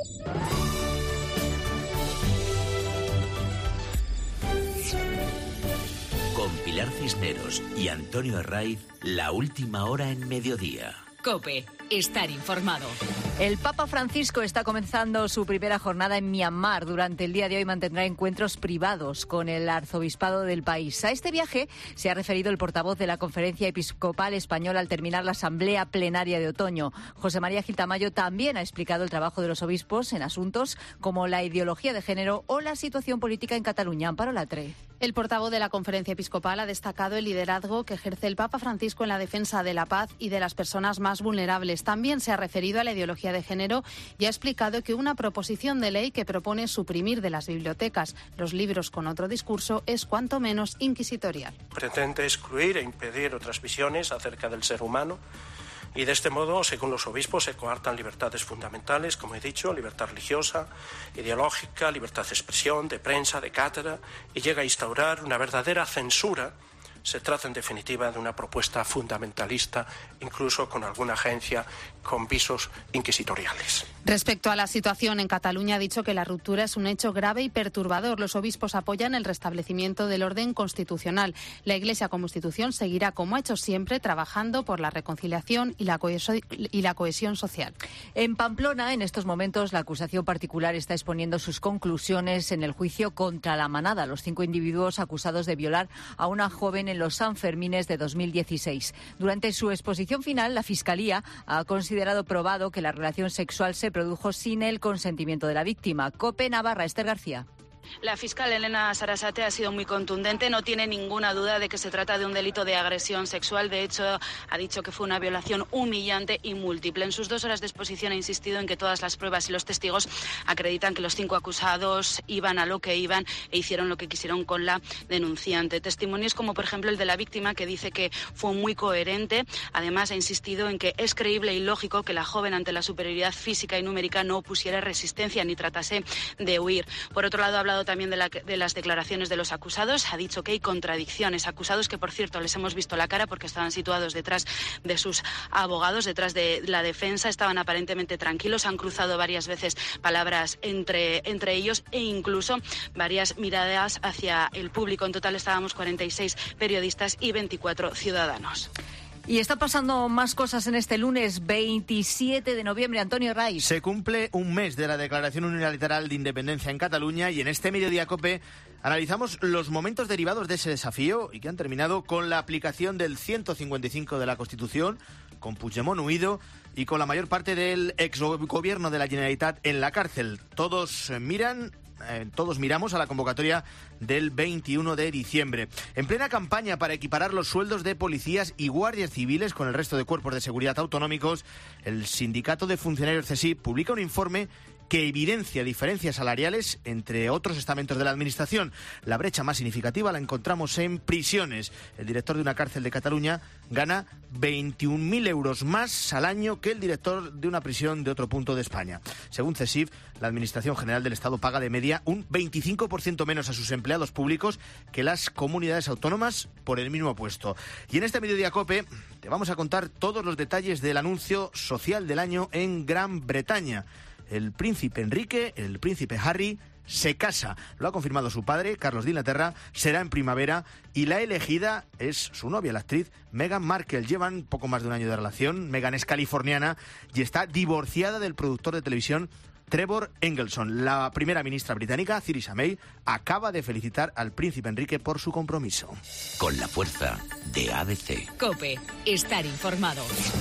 Con Pilar Cisneros y Antonio Herraiz, la última hora en mediodía. COPE, estar informado. El Papa Francisco está comenzando su primera jornada en Myanmar. Durante el día de hoy mantendrá encuentros privados con el arzobispado del país. A este viaje se ha referido el portavoz de la Conferencia Episcopal Española al terminar la Asamblea Plenaria de Otoño. José María Gil Tamayo también ha explicado el trabajo de los obispos en asuntos como la ideología de género o la situación política en Cataluña. Amparo Latre. El portavoz de la Conferencia Episcopal ha destacado el liderazgo que ejerce el Papa Francisco en la defensa de la paz y de las personas más vulnerables. También se ha referido a la ideología de género y ha explicado que una proposición de ley que propone suprimir de las bibliotecas los libros con otro discurso es cuanto menos inquisitorial. Pretende excluir e impedir otras visiones acerca del ser humano y de este modo, según los obispos, se coartan libertades fundamentales, como he dicho, libertad religiosa, ideológica, libertad de expresión, de prensa, de cátedra, y llega a instaurar una verdadera censura. Se trata, en definitiva, de una propuesta fundamentalista, incluso con alguna agencia con visos inquisitoriales. Respecto a la situación en Cataluña, ha dicho que la ruptura es un hecho grave y perturbador. Los obispos apoyan el restablecimiento del orden constitucional. La Iglesia como institución seguirá, como ha hecho siempre, trabajando por la reconciliación y la cohesión, y la cohesión social. En Pamplona, en estos momentos, la acusación particular está exponiendo sus conclusiones en el juicio contra la manada, los cinco individuos acusados de violar a una joven en los Sanfermines de dos mil dieciséis. Durante su exposición final, la Fiscalía ha considerado probado que la relación sexual se produjo sin el consentimiento de la víctima. COPE Navarra, Esther García. La fiscal Elena Sarasate ha sido muy contundente, no tiene ninguna duda de que se trata de un delito de agresión sexual. De hecho, ha dicho que fue una violación humillante y múltiple. En sus dos horas de exposición ha insistido en que todas las pruebas y los testigos acreditan que los cinco acusados iban a lo que iban e hicieron lo que quisieron con la denunciante. Testimonios como, por ejemplo, el de la víctima, que dice que fue muy coherente. Además, ha insistido en que es creíble y lógico que la joven, ante la superioridad física y numérica, no opusiera resistencia ni tratase de huir. Por otro lado, ha hablado también de, la, de las declaraciones de los acusados. Ha dicho que hay contradicciones. Acusados que, por cierto, les hemos visto la cara porque estaban situados detrás de sus abogados, detrás de la defensa. Estaban aparentemente tranquilos. Han cruzado varias veces palabras entre, entre ellos e incluso varias miradas hacia el público. En total estábamos cuarenta y seis periodistas y veinticuatro ciudadanos. Y está pasando más cosas en este lunes veintisiete de noviembre. Antonio Herraiz. Se cumple un mes de la Declaración Unilateral de Independencia en Cataluña y en este Mediodía COPE analizamos los momentos derivados de ese desafío y que han terminado con la aplicación del ciento cincuenta y cinco de la Constitución, con Puigdemont huido y con la mayor parte del exgobierno de la Generalitat en la cárcel. Todos miran... Eh, todos miramos a la convocatoria del veintiuno de diciembre. En plena campaña para equiparar los sueldos de policías y guardias civiles con el resto de cuerpos de seguridad autonómicos, el Sindicato de Funcionarios CESIF publica un informe que evidencia diferencias salariales entre otros estamentos de la Administración. La brecha más significativa la encontramos en prisiones. El director de una cárcel de Cataluña gana veintiún mil euros más al año que el director de una prisión de otro punto de España. Según CESIF, la Administración General del Estado paga de media un veinticinco por ciento menos a sus empleados públicos que las comunidades autónomas por el mismo puesto. Y en este Mediodía COPE te vamos a contar todos los detalles del anuncio social del año en Gran Bretaña. El príncipe Enrique, el príncipe Harry, se casa. Lo ha confirmado su padre, Carlos de Inglaterra, será en primavera y la elegida es su novia, la actriz Meghan Markle. Llevan poco más de un año de relación. Meghan es californiana y está divorciada del productor de televisión Trevor Engelson. La primera ministra británica, Theresa May, acaba de felicitar al príncipe Enrique por su compromiso. Con la fuerza de A B C. COPE, estar informado.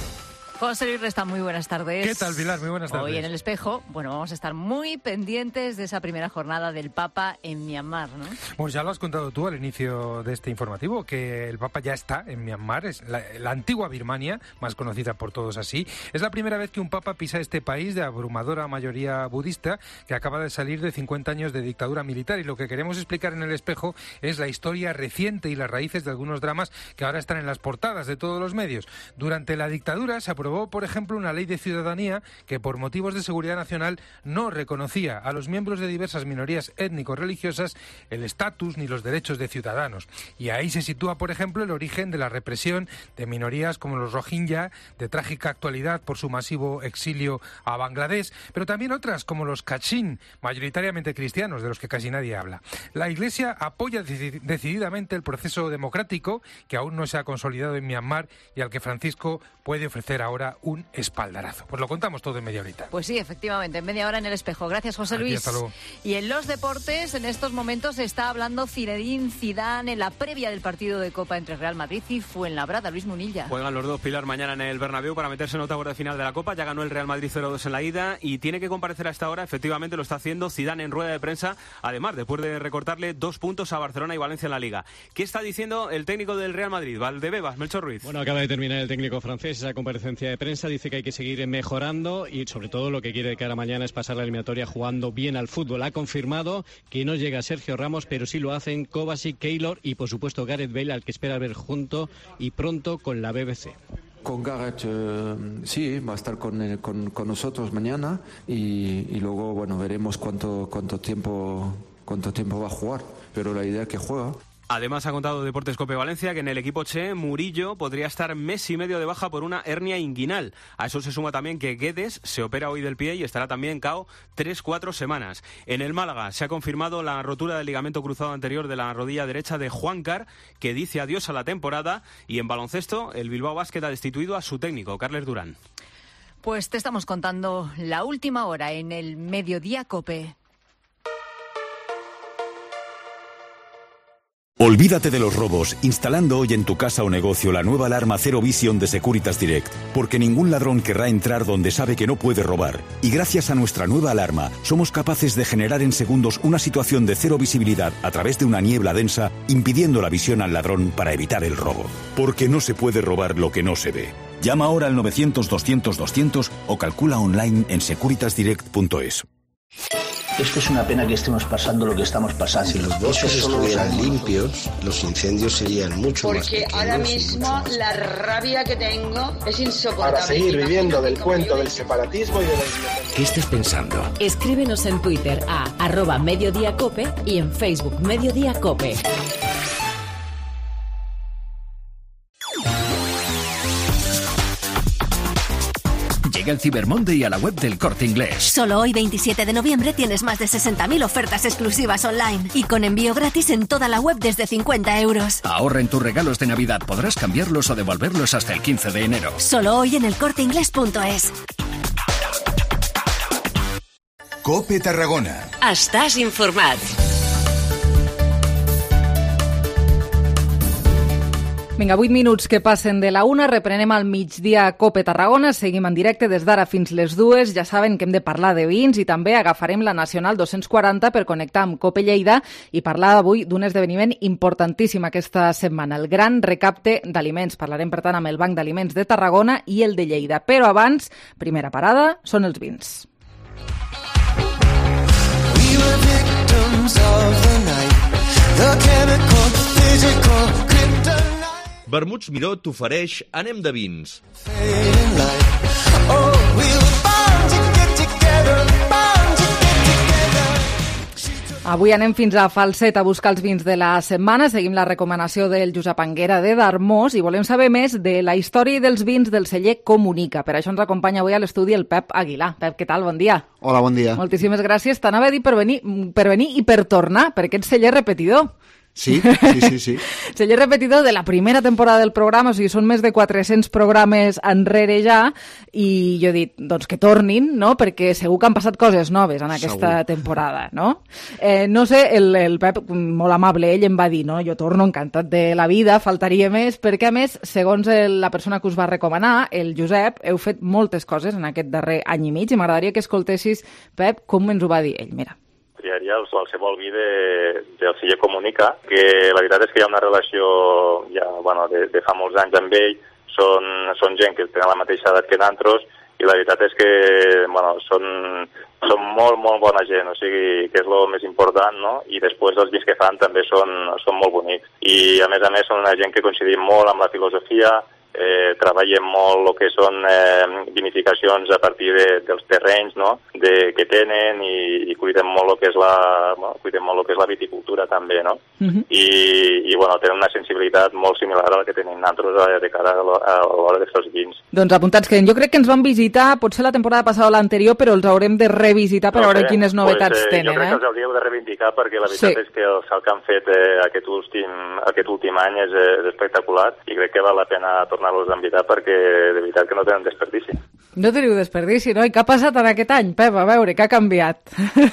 José Luis Resta, muy buenas tardes. ¿Qué tal, Pilar? Muy buenas tardes. Hoy en El Espejo, bueno, vamos a estar muy pendientes de esa primera jornada del Papa en Myanmar, ¿no? Pues ya lo has contado tú al inicio de este informativo, que el Papa ya está en Myanmar, es la, la antigua Birmania, más conocida por todos así. Es la primera vez que un Papa pisa este país de abrumadora mayoría budista, que acaba de salir de cincuenta años de dictadura militar. Y lo que queremos explicar en El Espejo es la historia reciente y las raíces de algunos dramas que ahora están en las portadas de todos los medios. Durante la dictadura se aprobó, por ejemplo, una ley de ciudadanía que por motivos de seguridad nacional no reconocía a los miembros de diversas minorías étnico-religiosas el estatus ni los derechos de ciudadanos. Y ahí se sitúa, por ejemplo, el origen de la represión de minorías como los rohingya, de trágica actualidad por su masivo exilio a Bangladesh, pero también otras como los kachin, mayoritariamente cristianos, de los que casi nadie habla. La Iglesia apoya decididamente el proceso democrático que aún no se ha consolidado en Myanmar y al que Francisco puede ofrecer ahora un espaldarazo. Pues lo contamos todo en media horita. Pues sí, efectivamente, en media hora en El Espejo. Gracias, José Luis. Aquí, hasta luego. Y en los deportes, en estos momentos se está hablando Zinedine Zidane en la previa del partido de Copa entre Real Madrid y Fuenlabrada. Luis Munilla. Juegan los dos, Pilar, mañana en el Bernabéu para meterse en octavos de final de la Copa. Ya ganó el Real Madrid cero dos en la ida y tiene que comparecer a esta hora. Efectivamente lo está haciendo Zidane en rueda de prensa, además después de recortarle dos puntos a Barcelona y Valencia en la Liga. ¿Qué está diciendo el técnico del Real Madrid, Valdebebas, Melchor Ruiz? Bueno, acaba de terminar el técnico francés esa comparecencia de prensa, dice que hay que seguir mejorando y sobre todo lo que quiere de cara a mañana es pasar la eliminatoria jugando bien al fútbol. Ha confirmado que no llega Sergio Ramos, pero sí lo hacen Kovacic, Keylor y por supuesto Gareth Bale, al que espera ver junto y pronto con la B B C. Con Gareth, eh, sí, va a estar con, con, con nosotros mañana y, y luego, bueno, veremos cuánto, cuánto tiempo, cuánto tiempo va a jugar, pero la idea es que juega. Además ha contado Deportes Cope Valencia que en el equipo Che, Murillo podría estar mes y medio de baja por una hernia inguinal. A eso se suma también que Guedes se opera hoy del pie y estará también K O tres cuatro semanas. En el Málaga se ha confirmado la rotura del ligamento cruzado anterior de la rodilla derecha de Juankar, que dice adiós a la temporada. Y en baloncesto, el Bilbao Basket ha destituido a su técnico, Carles Durán. Pues te estamos contando la última hora en el Mediodía Cope. Olvídate de los robos instalando hoy en tu casa o negocio la nueva alarma Zero Vision de Securitas Direct, porque ningún ladrón querrá entrar donde sabe que no puede robar. Y gracias a nuestra nueva alarma, somos capaces de generar en segundos una situación de cero visibilidad a través de una niebla densa, impidiendo la visión al ladrón para evitar el robo. Porque no se puede robar lo que no se ve. Llama ahora al novecientos doscientos doscientos o calcula online en securitas direct punto es. Es que es una pena que estemos pasando lo que estamos pasando. Si los bosques estuvieran limpios, los incendios serían mucho más pequeños. Porque ahora mismo la rabia que tengo es insoportable. Para seguir viviendo del cuento del separatismo y de la independencia. ¿Qué estás pensando? Escríbenos en Twitter a arroba Mediodía Cope y en Facebook Mediodía Cope. Llega el Cyber Monday a la web del Corte Inglés. Solo hoy, veintisiete de noviembre, tienes más de sesenta mil ofertas exclusivas online y con envío gratis en toda la web desde cincuenta euros. Ahorra en tus regalos de Navidad. Podrás cambiarlos o devolverlos hasta el quince de enero. Solo hoy en el corte inglés punto es. Cope Tarragona. Estàs informat. Vinga, vuit minuts que passen de la una, reprenem al migdia Cope Tarragona, seguim en directe des d'ara fins les dues, ja saben que hem de parlar de vins i també agafarem la Nacional dos-cents quaranta per connectar amb Cope Lleida i parlar avui d'un esdeveniment importantíssim aquesta setmana, el gran recapte d'aliments. Parlarem, per tant, amb el Banc d'Aliments de Tarragona i el de Lleida. Però abans, primera parada, són els vins. We were victims of the night, the chemical, physical, kryptonite. Vermuts Miró t'ofereix Anem de vins. Avui anem fins a Falset a buscar els vins de la setmana. Seguim la recomanació del Josep Anguera de Darmós i volem saber més de la història dels vins del celler Comunica. Per això ens acompanya avui a l'estudi el Pep Aguilar. Pep, què tal? Bon dia. Hola, bon dia. Moltíssimes gràcies. T'anava a dir per venir, per venir i per tornar, perquè ets celler repetidor. Sí, sí, sí, sí. Celler repetidor de la primera temporada del programa, o sigui, són més de quatre-cents programes enrere ja, i jo he dit, doncs que tornin, no?, perquè segur que han passat coses noves en aquesta segur. temporada, no? Eh, no sé, el, el Pep, molt amable, ell em va dir, no?, jo torno encantat de la vida, faltaria més, perquè a més, segons el, la persona que us va recomanar, el Josep, heu fet moltes coses en aquest darrer any i mig, i m'agradaria que escoltessis, Pep, com ens ho va dir ell, mira. Triaria qualsevol vi de, del celler Comunica, que la veritat és que hi ha una relació ja, bueno, de, de fa molts anys amb ell, són, són gent que tenen la mateixa edat que nosaltres, i la veritat és que bueno, són, són molt, molt bona gent, o sigui, que és el més important, no? I després els vins que fan també són, són molt bonics. I a més a més són una gent que coincidim molt amb la filosofia, eh, treballem molt el que són eh, vinificacions a partir de, dels terrenys, no?, de, que tenen i, i cuidem molt el que és la, bueno, cuidem molt el que és la viticultura també, no? Uh-huh. I, i bueno, tenen una sensibilitat molt similar a la que tenim nosaltres de cara a l'hora de fer els vins. Doncs apuntats, que jo crec que ens van visitar potser la temporada passada o l'anterior, però els haurem de revisitar per no veure sé, quines novetats pues, eh, tenen. Jo crec eh? que els hauríeu de reivindicar perquè la veritat sí. és que el salt que han fet eh, aquest, últim, aquest últim any és, és espectacular i crec que val la pena tornar-los a invitar perquè de veritat que no tenen desperdici. No teniu desperdici, no? I què ha passat en aquest any, Pep? A veure, què ha canviat?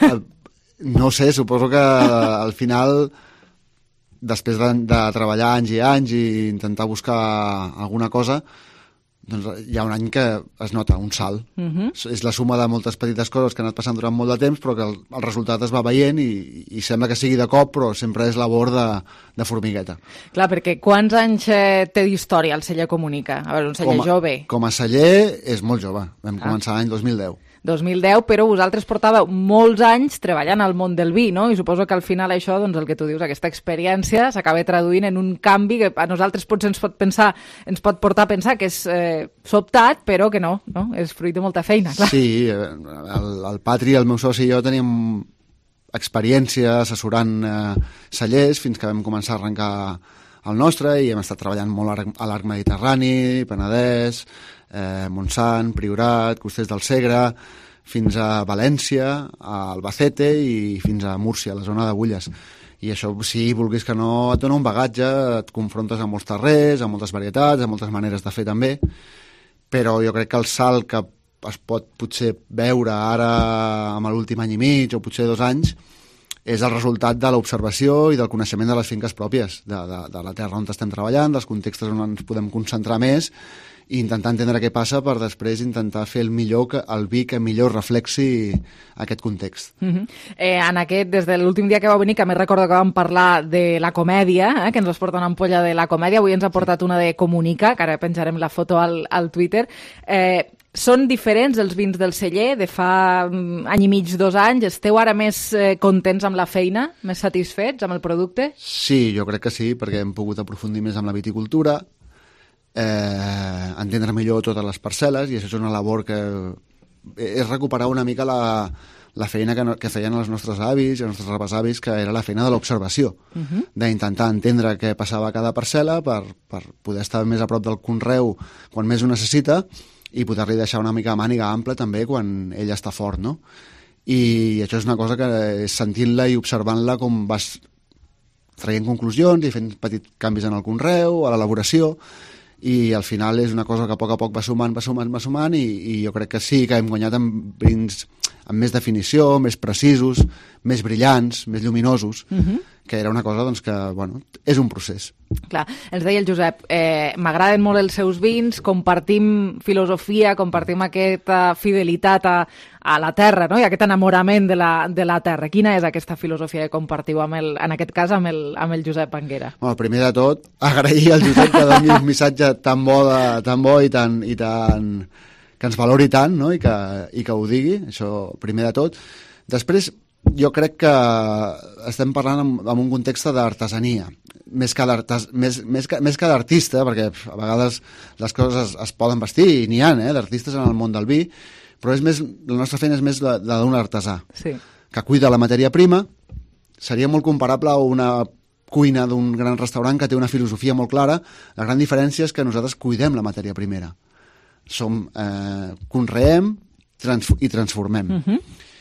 No sé, suposo que al final, després de, de treballar anys i anys i intentar buscar alguna cosa, doncs hi ha un any que es nota un salt. Uh-huh. És la suma de moltes petites coses que han anat passant durant molt de temps, però que el, el resultat es va veient i, i sembla que sigui de cop, però sempre és labor de, de formigueta. Clar, perquè quants anys eh, té d'història el celler Comunica? A veure, un celler com a, jove. Com a celler és molt jove. Vam ah. començar l'any dos mil deu. dos mil deu, però vosaltres portàveu molts anys treballant al món del vi, no? I suposo que al final això, doncs el que tu dius, aquesta experiència s'acaba traduint en un canvi que a nosaltres potser ens pot pensar, ens pot portar a pensar que és eh, sobtat, però que no, no? És fruit de molta feina, clar. Sí, el, el Patri, el meu soci i jo teníem experiència assessorant eh, cellers fins que vam començar a arrencar el nostre i hem estat treballant molt a l'arc mediterrani, Penedès, eh, Montsant, Priorat, Costers del Segre, fins a València, a Albacete i fins a Múrcia, la zona d'Agulles. I això, si vulguis que no, et dona un bagatge, et confrontes amb molts terrers, amb moltes varietats, amb moltes maneres de fer també, però jo crec que el salt que es pot potser veure ara amb l'últim any i mig o potser dos anys és el resultat de l'observació i del coneixement de les finques pròpies, de, de, de la terra on estem treballant, dels contextos on ens podem concentrar més i intentar entendre què passa per després intentar fer el millor, que, el vi que millor reflexi aquest context. Uh-huh. eh, en aquest, des de l'últim dia que va venir, que més recordo que vam parlar de la comèdia, eh, que ens vas portar una ampolla de la comèdia, avui ens ha portat una de Comunica, que ara penjarem la foto al, al Twitter. Eh, Són diferents els vins del celler de fa any i mig, dos anys? Esteu ara més eh, contents amb la feina, més satisfets amb el producte? Sí, jo crec que sí, perquè hem pogut aprofundir més amb la viticultura, eh, entendre millor totes les parcel·les, i això és una labor que és recuperar una mica la, la feina que, no, que feien els nostres avis i els nostres rebesavis, que era la feina de l'observació, uh-huh. d'intentar entendre què passava a cada parcel·la per, per poder estar més a prop del conreu quan més ho necessita, i poder-li deixar una mica màniga ampla també quan ell està fort, no? I això és una cosa que sentint-la i observant-la com vas traient conclusions i fent petits canvis en el conreu, a l'elaboració, i al final és una cosa que a poc a poc va sumant, va sumant, va sumant, i, i jo crec que sí que hem guanyat amb vins amb més definició, més precisos, més brillants, més lluminosos, uh-huh. que era una cosa doncs, que, bueno, és un procés. Clar, ens deia el Josep, eh, m'agraden molt els seus vins, compartim filosofia, compartim aquesta fidelitat a, a la terra, no? I aquest enamorament de la, de la terra. Quina és aquesta filosofia que compartiu, amb el, en aquest cas, amb el, amb el Josep Anguera? Bueno, primer de tot, agrair al Josep que doni un missatge tan bo, de, tan bo i tan... I tan que ens valori tant, no? I, que, i que ho digui, això primer de tot. Després, jo crec que estem parlant en, en un context d'artesania, més que, més, més que, més que d'artista, perquè a vegades les coses es, es poden vestir, i n'hi ha, eh, d'artistes en el món del vi, però és més, la nostra feina és més la, la d'un artesà, sí. que cuida la matèria prima. Seria molt comparable a una cuina d'un gran restaurant que té una filosofia molt clara. La gran diferència és que nosaltres cuidem la matèria primera. Som, eh, conreem trans i transformem. Uh-huh.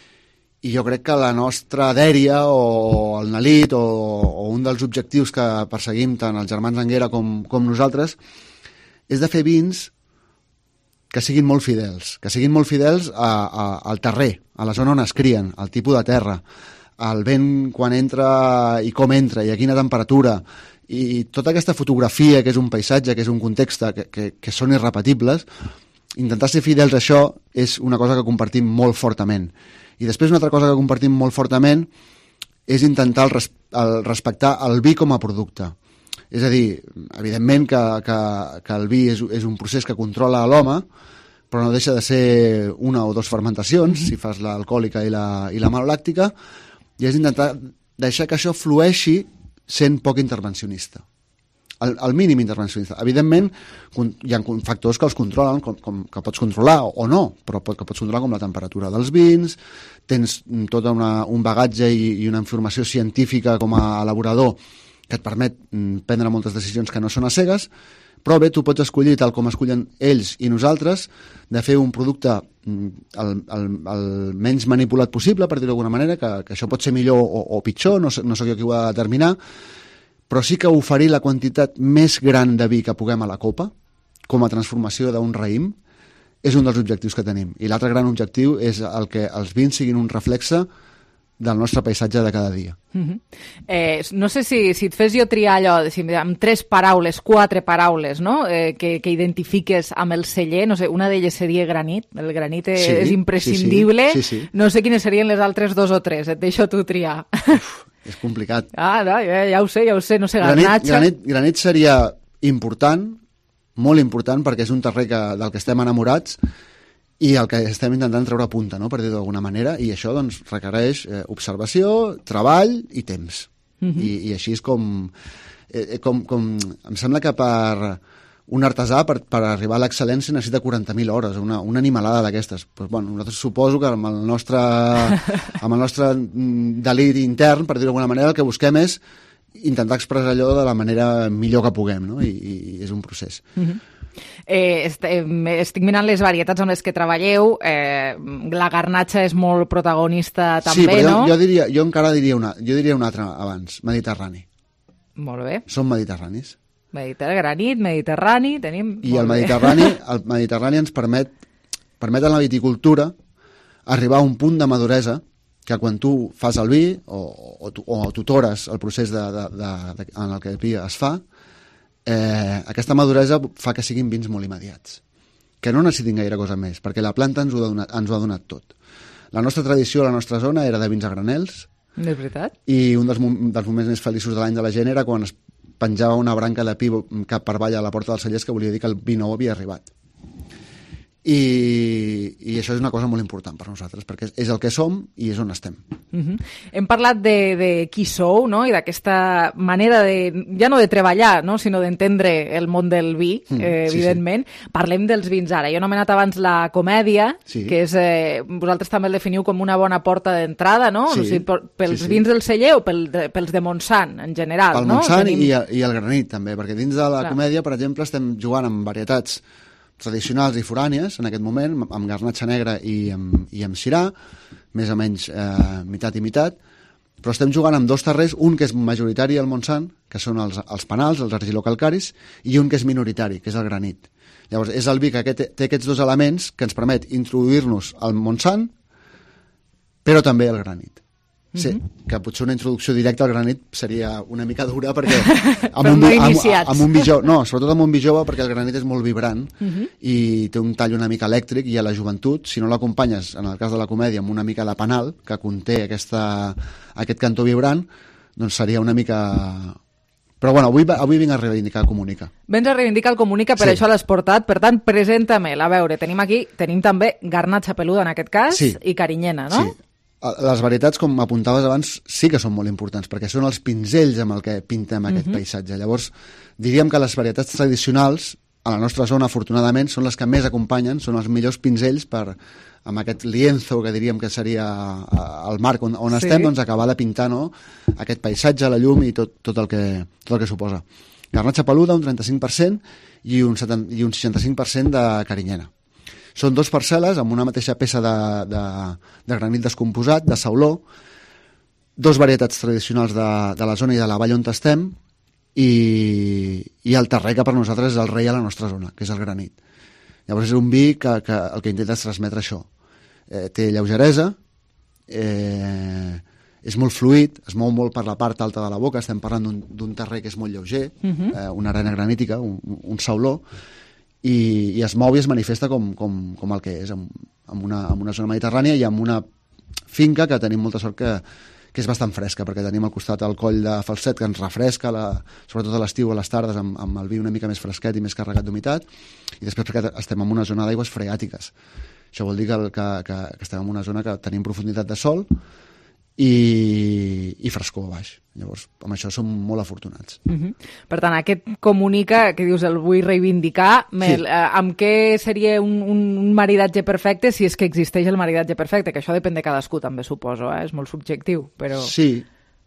I jo crec que la nostra dèria o el Nalit o, o un dels objectius que perseguim tant els germans Anguera com, com nosaltres és de fer vins que siguin molt fidels, que siguin molt fidels a, a, al terrer, a la zona on es crien, al tipus de terra, al vent quan entra i com entra i a quina temperatura, i tota aquesta fotografia que és un paisatge, que és un context que, que, que són irrepetibles. Intentar ser fidels a això és una cosa que compartim molt fortament. I després una altra cosa que compartim molt fortament és intentar el res, el respectar el vi com a producte. És a dir, evidentment que, que, que el vi és, és un procés que controla l'home, però no deixa de ser una o dues fermentacions, si fas l'alcohòlica i la, i la malolàctica, i és intentar deixar que això flueixi sent poc intervencionista. el, el mínim intervencionista. Evidentment, hi ha factors que els controlen, com, com que pots controlar o no, però pot, que pots controlar com la temperatura dels vins, tens tot una, un bagatge i, i una informació científica com a elaborador que et permet prendre moltes decisions que no són a cegues, però bé, tu pots escollir, tal com escollen ells i nosaltres, de fer un producte el, el, el menys manipulat possible, per dir-ho d'alguna manera, que, que això pot ser millor o, o pitjor, no, no sóc jo qui ho ha de determinar, però sí que oferir la quantitat més gran de vi que puguem a la copa, com a transformació d'un raïm, és un dels objectius que tenim. I l'altre gran objectiu és el que els vins siguin un reflexe del nostre paisatge de cada dia. Uh-huh. eh, no sé si, si et fes jo triar allò, si, amb tres paraules, quatre paraules, no? eh, que, que identifiques amb el celler, no sé, una d'elles seria granit, el granit sí, és imprescindible, sí, sí, sí, sí. No sé quines serien les altres dos o tres, et deixo tu triar. Uf, és complicat. Ah, no, ja, ja ho sé, ja ho sé, no sé, granit, garnatxa... Granit, granit seria important, molt important, perquè és un terreny que, del que estem enamorats i el que estem intentant treure a punta, no?, per dir-ho d'alguna manera, i això doncs, requereix eh, observació, treball i temps. Uh-huh. I, I així és com, eh, com, com... Em sembla que per un artesà, per, per arribar a l'excel·lència, necessita quaranta mil hores, una, una animalada d'aquestes. Pues, bueno, nosaltres suposo que amb el nostre, amb el nostre delit intern, per dir-ho d'alguna manera, el que busquem és intentar expressar allò de la manera millor que puguem, no? I, i és un procés. Uh-huh. Eh, est eh, estic mirant les varietats amb les que treballeu, eh, la garnatxa és molt protagonista també, sí, però no? Jo, jo, diria, jo encara diria una, jo diria una altra abans, mediterrani. Molt bé. Són mediterranis. Mediterrani, granit, mediterrani, tenim... I el mediterrani, el mediterrani ens permet, permet a la viticultura arribar a un punt de maduresa que quan tu fas el vi o, o, o tutores el procés de, de, de, de, en el que el vi es fa, eh, aquesta maduresa fa que siguin vins molt immediats, que no necessitin gaire cosa més, perquè la planta ens ho ha donat, ens ho ha donat tot. La nostra tradició, la nostra zona, era de vins a granels. És veritat. I un dels, dels moments més feliços de l'any de la gent era quan es penjava una branca de pi cap per avall a la porta dels cellers, que volia dir que el vi nou havia arribat. I, i això és una cosa molt important per nosaltres, perquè és el que som i és on estem. Uh-huh. Hem parlat de, de qui sou, no?, i d'aquesta manera de, ja no de treballar, no?, sinó d'entendre el món del vi, mm, eh, evidentment. Sí, sí. Parlem dels vins ara. Jo he anomenat abans la comèdia, sí. que és, eh, vosaltres també el definiu com una bona porta d'entrada, no? Sí, no sé, pels sí, sí. vins del celler o pel, de, pels de Montsant, en general. Pel no? Montsant Tenim... i, i el granit, també, perquè dins de la Clar. comèdia, per exemple, estem jugant amb varietats tradicionals i forànies, en aquest moment, amb garnatxa negra i amb, i amb sirà, més o menys eh, mitat i mitat, però estem jugant amb dos terrers, un que és majoritari al Montsant, que són els, els penals, els argilocalcaris, i un que és minoritari, que és el granit. Llavors, és el vi que té, té aquests dos elements que ens permet introduir-nos al Montsant, però també al granit. Sí, mm-hmm. que potser una introducció directa al granit seria una mica dura perquè amb, un, no amb, amb un vi jove, no, sobretot amb un vi jove, perquè el granit és molt vibrant mm-hmm. i té un tall una mica elèctric, i a la joventut, si no l'acompanyes, en el cas de la comèdia, amb una mica de penal, que conté aquesta, aquest cantó vibrant, doncs seria una mica... Però bueno, avui, avui vinc a reivindicar el Comunica. Vens a reivindicar el Comunica, per sí. això l'has portat, per tant, presenta-me'l. A veure, tenim aquí, tenim també garnatxa peluda en aquest cas sí. i carinyena, no? Sí. Les varietats, com apuntaves abans, sí que són molt importants, perquè són els pinzells amb el que pintem aquest uh-huh. paisatge. Llavors, diríem que les varietats tradicionals, a la nostra zona, afortunadament, són les que més acompanyen, són els millors pinzells per, amb aquest lienzo, que diríem que seria el marc on, on sí. estem, doncs acabar de pintar, no?, aquest paisatge, la llum i tot, tot, el, que, tot el que suposa. Garnatxa peluda, un trenta-cinc per cent, i un, setanta, i un seixanta-cinc per cent de carinyena. Són dos parcel·les amb una mateixa peça de, de, de granit descomposat, de sauló, dos varietats tradicionals de, de la zona i de la vall on estem, i, i el terrer que per nosaltres és el rei a la nostra zona, que és el granit. Llavors és un vi que, que el que intenta és transmetre això. Eh, té lleugeresa, eh, és molt fluid, es mou molt per la part alta de la boca, estem parlant d'un terrer que és molt lleuger, uh-huh. eh, una arena granítica, un, un sauló, I, i es mou i es manifesta com, com, com el que és, amb, amb, una, amb una zona mediterrània i amb una finca que tenim molta sort que, que és bastant fresca, perquè tenim al costat el coll de Falset, que ens refresca, la, sobretot a l'estiu a les tardes, amb, amb el vi una mica més fresquet i més carregat d'humitat, i després perquè estem en una zona d'aigües freàtiques. Això vol dir que, que, que, que estem en una zona que tenim profunditat de sol i, i frescor a baix. Llavors, amb això som molt afortunats. Uh-huh. Per tant, aquest comunica, que dius, el vull reivindicar, Mel, sí. eh, amb què seria un, un maridatge perfecte, si és que existeix el maridatge perfecte, que això depèn de cadascú també, suposo, eh? És molt subjectiu, però... Sí.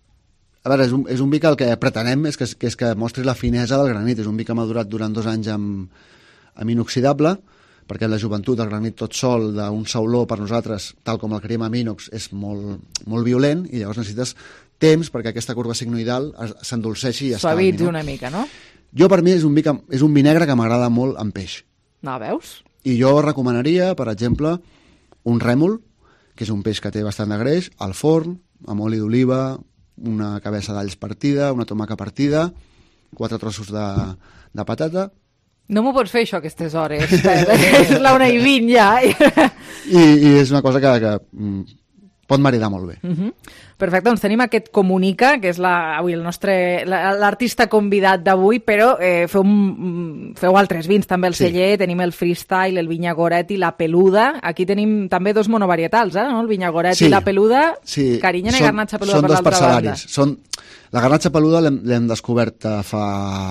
A veure, és un, és un vi que el que pretenem és que, que, és que mostri la finesa del granit. És un vi que ha madurat durant dos anys amb, amb inoxidable, perquè la joventut del granit tot sol d'un sauló per nosaltres, tal com el creiem amb inox, és molt, molt violent, i llavors necessites temps perquè aquesta curva signoidal s'endolceixi i es calmi. Suavitzi, no? Una mica, no? Jo, per mi, és un vi, que, és un vi negre que m'agrada molt amb peix. No, veus? I jo recomanaria, per exemple, un rèmol, que és un peix que té bastant de greix, al forn, amb oli d'oliva, una cabeça d'alls partida, una tomaca partida, quatre trossos de, de patata. No m'ho pots fer, això, a aquestes hores. És la una i vint, ja. I, i és una cosa que, que mm, pot maridar molt bé. Uh-huh. Perfecte, doncs tenim aquest Comunica, que és la, avui el nostre l'artista convidat d'avui, però eh, feu, feu altres vins també al celler, sí. Tenim el Freestyle, el Vinya Goretti, la Peluda. Aquí tenim també dos monovarietals, eh? No? El Vinya Goretti sí. i la Peluda, sí. Carinyena i Garnatxa Peluda són per l'altra banda. Són, la Garnatxa Peluda l'hem descobert fa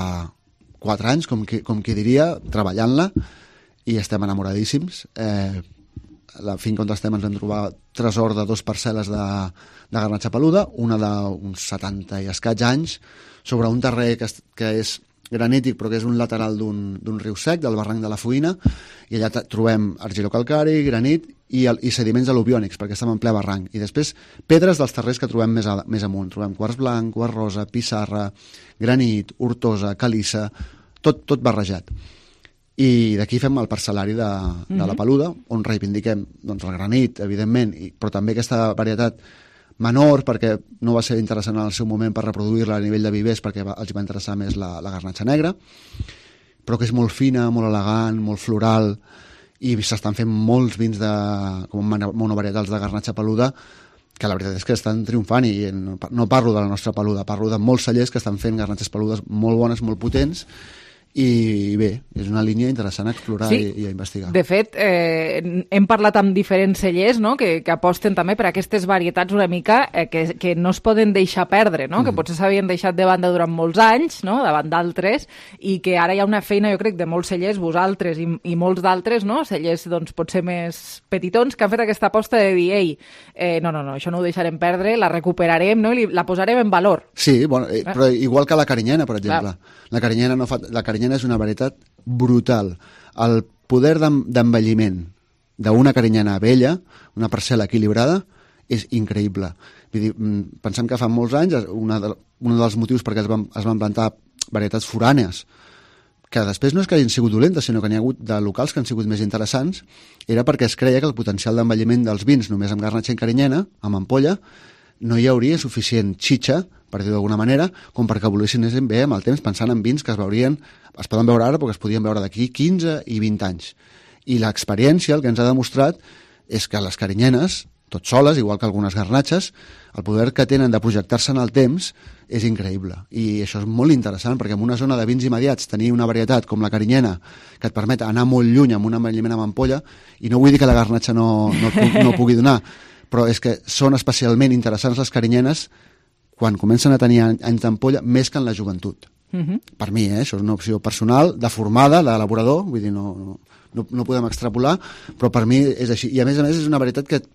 quatre anys, com qui, com qui diria, treballant-la, i estem enamoradíssims. Eh, la finca on estem ens vam trobar tresor de dos parcel·les de, de garnatxa peluda, una d'uns setanta i escaig anys, sobre un terrer que, que és granític, però que és un lateral d'un riu sec, del barranc de la Fuïna, i allà trobem argilocalcari, granit i, el, i sediments al·luviònics, perquè estem en ple barranc. I després, pedres dels terrers que trobem més, a, més amunt. Trobem quars blanc, quars rosa, pissarra, granit, hortosa, calissa, tot, tot barrejat. I d'aquí fem el parcel·lari de, de la Peluda, on reivindiquem doncs, el granit, evidentment, i, però també aquesta varietat menor, perquè no va ser interessant en el seu moment per reproduir-la a nivell de vivers, perquè va, els va interessar més la, la garnatxa negra, però que és molt fina, molt elegant, molt floral, i s'estan fent molts vins de, com monovarietals de garnatxa peluda, que la veritat és que estan triomfant, i no, no parlo de la nostra peluda, parlo de molts cellers que estan fent garnatxes peludes molt bones, molt potents, i bé, és una línia interessant a explorar sí. i, i a investigar. De fet, eh, hem parlat amb diferents cellers, no?, que, que aposten també per aquestes varietats una mica eh, que, que no es poden deixar perdre, no?, mm. que potser s'havien deixat de banda durant molts anys, no?, davant d'altres, i que ara hi ha una feina, jo crec, de molts cellers, vosaltres i, i molts d'altres, no?, cellers doncs, potser més petitons, que han fet aquesta aposta de dir, ei, eh, no, no, no, això no ho deixarem perdre, la recuperarem, no?, i la posarem en valor. Sí, bueno, eh, però igual que la carinyena, per exemple. Clar. La carinyena no fa... La carinyena és una varietat brutal. El poder d'envelliment d'una carinyena vella, una parcel·la equilibrada, és increïble. Vull dir, pensem que fa molts anys una de, un dels motius perquè es van, es van plantar varietats forànees, que després no és que hagin sigut dolentes, sinó que n'hi ha hagut de locals que han sigut més interessants, era perquè es creia que el potencial d'envelliment dels vins, només amb garnatxa i carinyena, amb ampolla, no hi hauria suficient xitxa, per dir-ho d'alguna manera, com perquè evolucionessin bé amb el temps, pensant en vins que es veurien, es poden veure ara, però que es podien veure d'aquí quinze i vint anys. I l'experiència, el que ens ha demostrat, és que les carinyenes, tot soles, igual que algunes garnatxes, el poder que tenen de projectar-se en el temps és increïble. I això és molt interessant, perquè en una zona de vins immediats tenir una varietat com la carinyena, que et permet anar molt lluny amb un envelliment amb ampolla, i no vull dir que la garnatxa no, no, no pugui donar, però és que són especialment interessants les carinyenes quan comencen a tenir anys d'ampolla més que en la joventut. Uh-huh. Per mi, eh? Això és una opció personal, de formada, d'elaborador, vull dir, no, no, no podem extrapolar, però per mi és així. I a més a més és una varietat que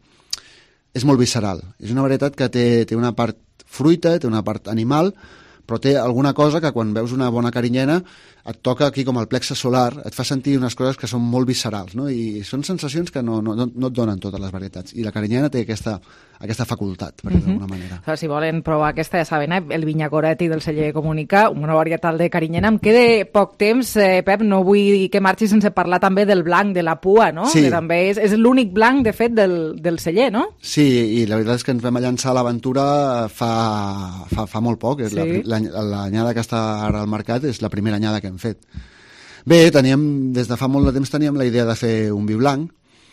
és molt visceral. És una varietat que té, té una part fruita, té una part animal, però té alguna cosa que quan veus una bona carinyena et toca aquí com el plexe solar, et fa sentir unes coses que són molt viscerals, no? I són sensacions que no, no, no et donen totes les varietats. I la carinyena té aquesta, aquesta facultat, per dir-ho uh-huh. d'alguna manera. Clar, si volen provar aquesta, ja saben, eh? El Vinya Goretti del celler Comunica, una varietal de carinyena. Em queda poc temps, eh, Pep, no vull que marxi sense parlar també del blanc, de la pua, no? Sí. Que també és, és l'únic blanc, de fet, del, del celler, no? Sí, i la veritat és que ens vam llançar a l'aventura fa, fa, fa molt poc. Sí. L'anyada que està ara al mercat és la primera anyada que hem fet. Bé, teníem, des de fa molt de temps teníem la idea de fer un vi blanc,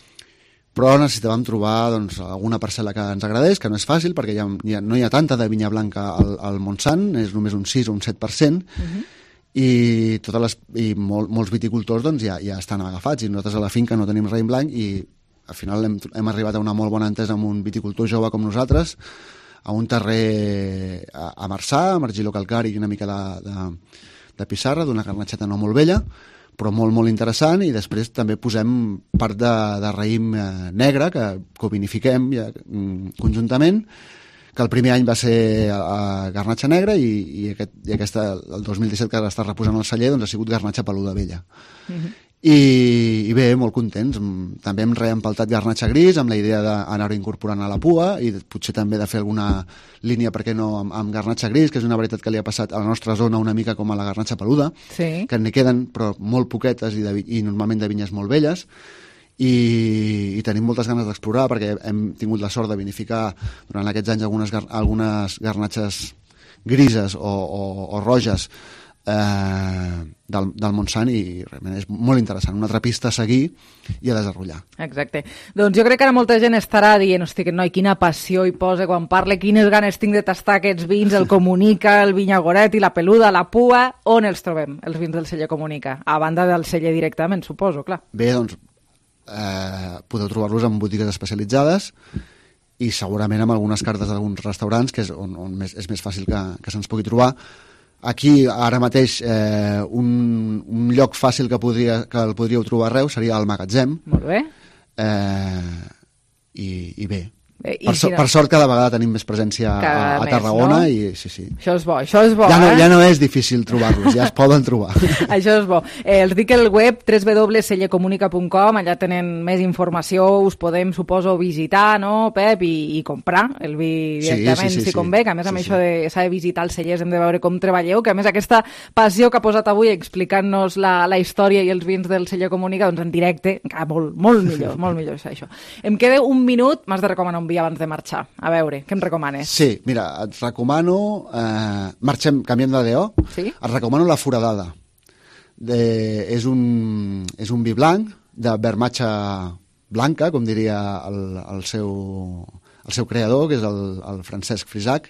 però necessitàvem trobar doncs, alguna parcel·la que ens agradés, que no és fàcil, perquè hi ha, hi ha, no hi ha tanta de vinya blanca al, al Montsant, és només un sis o un set per cent, uh-huh. i, totes les, i mol, molts viticultors doncs, ja, ja estan agafats, i nosaltres a la finca no tenim raïm blanc, i al final hem, hem arribat a una molt bona entesa amb un viticultor jove com nosaltres, a un terrer a, a Marçà, a Margilo Calcari i una mica de, de, de pissarra, d'una garnatxeta no molt vella, però molt, molt interessant, i després també posem part de, de raïm eh, negre, que, que vinifiquem ja, conjuntament, que el primer any va ser a garnatxa negra i, i, aquest, i aquesta, el dos mil disset, que està reposant el celler, doncs ha sigut garnatxa peluda vella. Uh-huh. I, I bé, molt contents. També hem reempaltat garnatxa gris amb la idea d'anar-ho incorporant a la pua i potser també de fer alguna línia, per què no, amb, amb garnatxa gris, que és una varietat que li ha passat a la nostra zona una mica com a la garnatxa peluda, sí. Que n'hi queden, però molt poquetes i, de, i normalment de vinyes molt velles. I, i tenim moltes ganes d'explorar perquè hem tingut la sort de vinificar durant aquests anys algunes, gar, algunes garnatxes grises o, o, o roges eh, del, del Montsant, i realment és molt interessant, una altra pista a seguir i a desenvolupar. Exacte. Doncs jo crec que ara molta gent estarà dient, hosti, que noi, quina passió hi posa quan parle, quines ganes tinc de tastar aquests vins, el Comunica, el Vinyagoret i la Peluda, la Pua. On els trobem, els vins del celler Comunica? A banda del celler directament, suposo, clar. Bé, doncs Eh, podeu trobar-los en botigues especialitzades i segurament amb algunes cartes d'alguns restaurants, que és on, on més, és més fàcil que, que se'ns pugui trobar. Aquí, ara mateix, eh, un, un lloc fàcil que, podria, que el podríeu trobar arreu seria el Magatzem. Molt bé. Eh, i, i bé, Eh, per, so, per sort cada vegada tenim més presència a, a Tarragona, més, no? I sí, sí. Això és bo, això és bo. Ja no, eh? ja no és difícil trobar-los, ja es poden trobar. Això és bo. Eh, els dic el web w w w punt cellecomunica punt com, allà tenen més informació, us podem, suposo, visitar, no, Pep, i, i comprar el vi directament, sí, sí, sí, si sí. convé, que a més amb sí, això de, s'ha de visitar els cellers, hem de veure com treballeu, que a més aquesta passió que ha posat avui explicant-nos la, la història i els vins del celler Comunica, doncs en directe, encara molt, molt millor, molt millor és això. Em queda un minut, m'has de recomanar un vi abans de marxar. A veure, què em recomanes? Sí, mira, et recomano... Eh, marxem, canviem de D O. Sí? Et recomano la Foradada. De, és, un, és un vi blanc, de vermatxa blanca, com diria el, el, seu, el seu creador, que és el, el Francesc Frisac.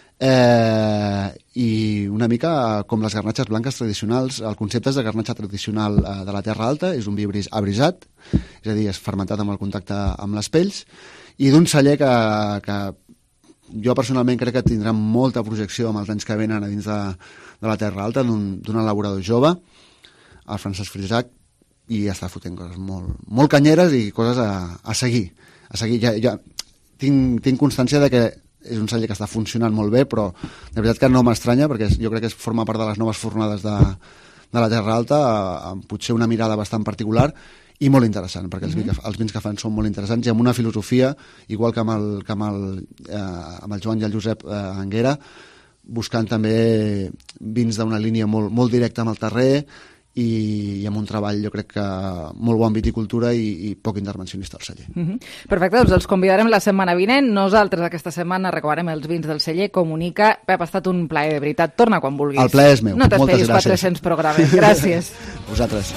Eh, I una mica com les garnatxes blanques tradicionals. El concepte és de garnatxa tradicional eh, de la Terra Alta, és un vi abrisat, és a dir, és fermentat amb el contacte amb les pells, i d'un celler que, que jo personalment crec que tindrà molta projecció amb els anys que venen a dins de, de la Terra Alta, d'un, d'un elaborador jove, el Francesc Frisac, i està fotent coses molt, molt canyeres i coses a, a seguir. A seguir. Ja, ja tinc, tinc constància de que és un celler que està funcionant molt bé, però de veritat que no m'estranya, perquè jo crec que forma part de les noves fornades de, de la Terra Alta, amb potser una mirada bastant particular, i molt interessant, perquè els, mm-hmm. els vins que fan són molt interessants i amb una filosofia, igual que amb el, que amb el, eh, amb el Joan i el Josep eh, Anguera, buscant també vins d'una línia molt, molt directa amb el terrer i, i amb un treball, jo crec que molt bon viticultura i, i poc intervencionista al celler. Mm-hmm. Perfecte, doncs els convidarem la setmana vinent. Nosaltres aquesta setmana recomanarem els vins del celler Comunica. Pep, ha estat un plaer, de veritat. Torna quan vulguis. El plaer és meu. No t'esperis quatre-cents programes. Gràcies. Vosaltres.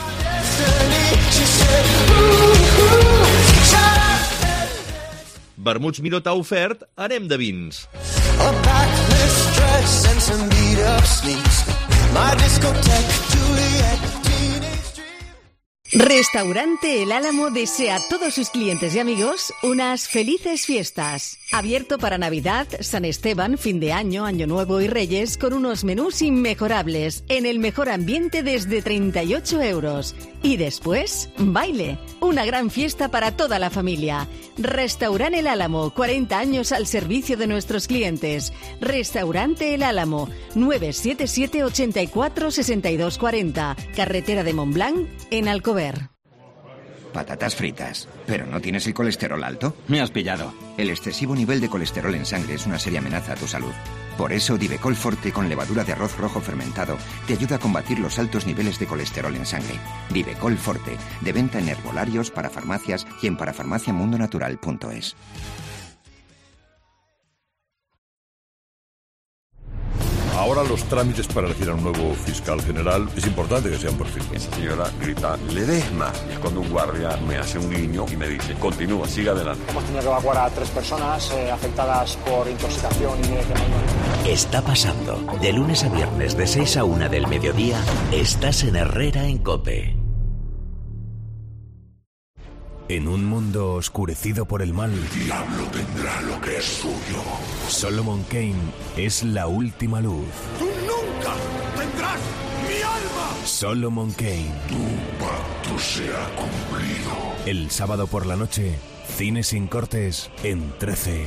Vermuts Miró t'ha ofert Anem de vins. Restaurante El Álamo desea a todos sus clientes y amigos unas felices fiestas. Abierto para Navidad, San Esteban, fin de año, Año Nuevo y Reyes, con unos menús inmejorables, en el mejor ambiente desde treinta y ocho euros. Y después, baile. Una gran fiesta para toda la familia. Restaurante El Álamo, cuarenta años al servicio de nuestros clientes. Restaurante El Álamo, nueve siete siete, ocho cuatro, seis dos cuatro cero. Carretera de Montblanc, en Alcover. Patatas fritas. ¿Pero no tienes el colesterol alto? Me has pillado. El excesivo nivel de colesterol en sangre es una seria amenaza a tu salud. Por eso, Divecol Forte con levadura de arroz rojo fermentado te ayuda a combatir los altos niveles de colesterol en sangre. Divecol Forte, de venta en herbolarios, para farmacias y en parafarmaciamundonatural punto es. Ahora los trámites para elegir a un nuevo fiscal general es importante que sea un perfil. Esa señora grita, le des más. Y es cuando un guardia me hace un guiño y me dice, continúa, siga adelante. Hemos tenido que evacuar a tres personas eh, afectadas por intoxicación y... Está pasando. De lunes a viernes de seis a una del mediodía, estás en Herrera en COPE. En un mundo oscurecido por el mal, el diablo tendrá lo que es suyo. Solomon Kane es la última luz. ¡Tú nunca tendrás mi alma! Solomon Kane. Tu pacto se ha cumplido. El sábado por la noche, Cine sin cortes en trece.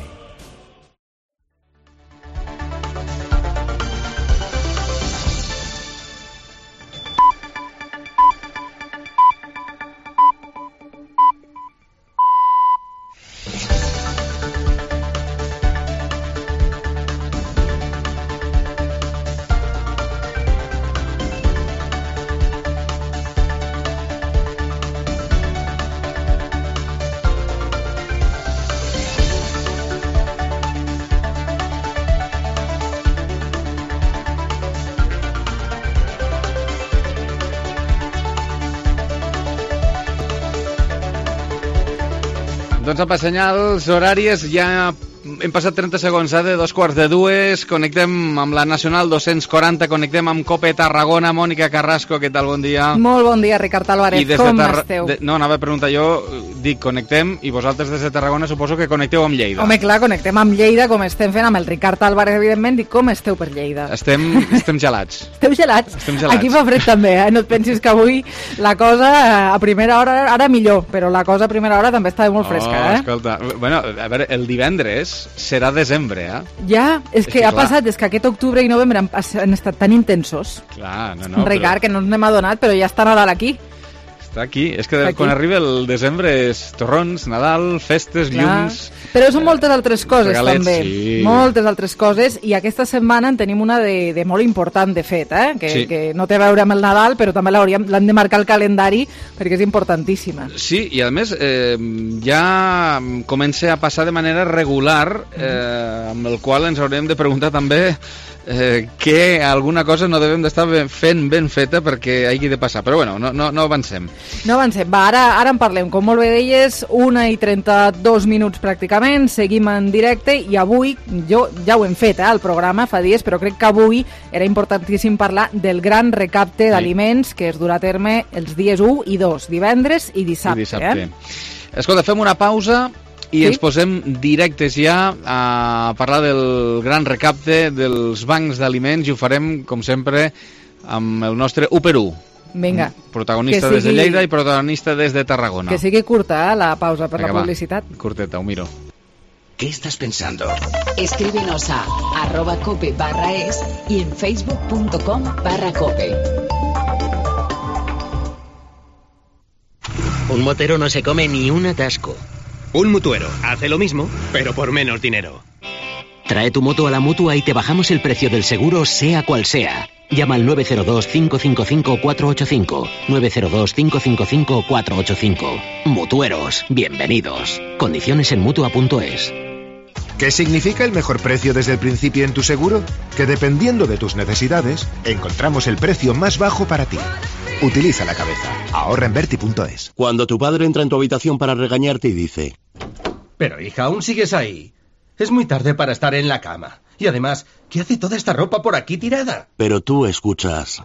Doncs apa, senyals horàries, ja hem passat trenta segons eh, de dos quarts de dues, connectem amb la Nacional dos-cents quaranta, connectem amb Cope Tarragona. Mònica Carrasco, què tal? Bon dia. Molt bon dia, Ricard Álvarez, com de Tarra... esteu? De... No, anava a preguntar jo, dic, connectem, i vosaltres des de Tarragona suposo que connecteu amb Lleida. Home, clar, connectem amb Lleida, com estem fent amb el Ricard Álvarez, evidentment, dic, com esteu per Lleida? Estem, estem gelats. Esteu gelats? Estem gelats. Aquí fa fred també, eh? No et pensis que avui la cosa a primera hora, ara millor, però la cosa a primera hora també està molt fresca, oh, eh? Escolta, bueno, a veure, el divendres serà desembre, eh? Ja, és, és que, que ha clar. passat, és que aquest octubre i novembre han, han estat tan intensos. Clar, no, no. Ricard, però... que no ens n'hem adonat, però ja està Nadal aquí. Està aquí, és que quan arriba el desembre és torrons, Nadal, festes, clar. llums... Però són moltes altres coses, regalets, també. Sí. Moltes altres coses, i aquesta setmana en tenim una de, de molt important, de fet, eh? que, sí. que no té a veure amb el Nadal, però també l'hem de marcar al calendari, perquè és importantíssima. Sí, i a més eh, ja comença a passar de manera regular, eh, amb el qual ens hauríem de preguntar també eh, que alguna cosa no devem d'estar fent ben feta perquè hagi de passar. Però bueno, no, no, no avancem. No avancem. Va, ara, ara en parlem. Com molt bé deies, una i trenta-dos minuts pràcticament, seguim en directe i avui, jo ja ho hem fet, eh, el programa fa dies, però crec que avui era importantíssim parlar del gran recapte sí. d'aliments que es durà a terme els dies u i dos, divendres i dissabte. I dissabte. Eh? Escolta, fem una pausa i sí? ens posem directes ja a parlar del gran recapte dels bancs d'aliments i ho farem, com sempre, amb el nostre u per u. Vinga. Protagonista sigui... des de Lleida i protagonista des de Tarragona. Que sigui curta, eh, la pausa per Venga, la publicitat. Va, curteta, ho miro. ¿Qué estás pensando? Escríbenos a arroba cope barra es y en facebook.com barra cope. Un motero no se come ni un atasco. Un mutuero hace lo mismo, pero por menos dinero. Trae tu moto a la Mutua y te bajamos el precio del seguro, sea cual sea. Llama al nueve cero dos, cinco cinco cinco, cuatro ocho cinco. nueve cero dos, cinco cinco cinco, cuatro ocho cinco. Mutueros, bienvenidos. Condiciones en mutua punto es. ¿Qué significa el mejor precio desde el principio en tu seguro? Que dependiendo de tus necesidades, encontramos el precio más bajo para ti. Utiliza la cabeza. Ahorra en Berti punto es. Cuando tu padre entra en tu habitación para regañarte y dice: Pero hija, aún sigues ahí. Es muy tarde para estar en la cama. Y además, ¿qué hace toda esta ropa por aquí tirada? Pero tú escuchas.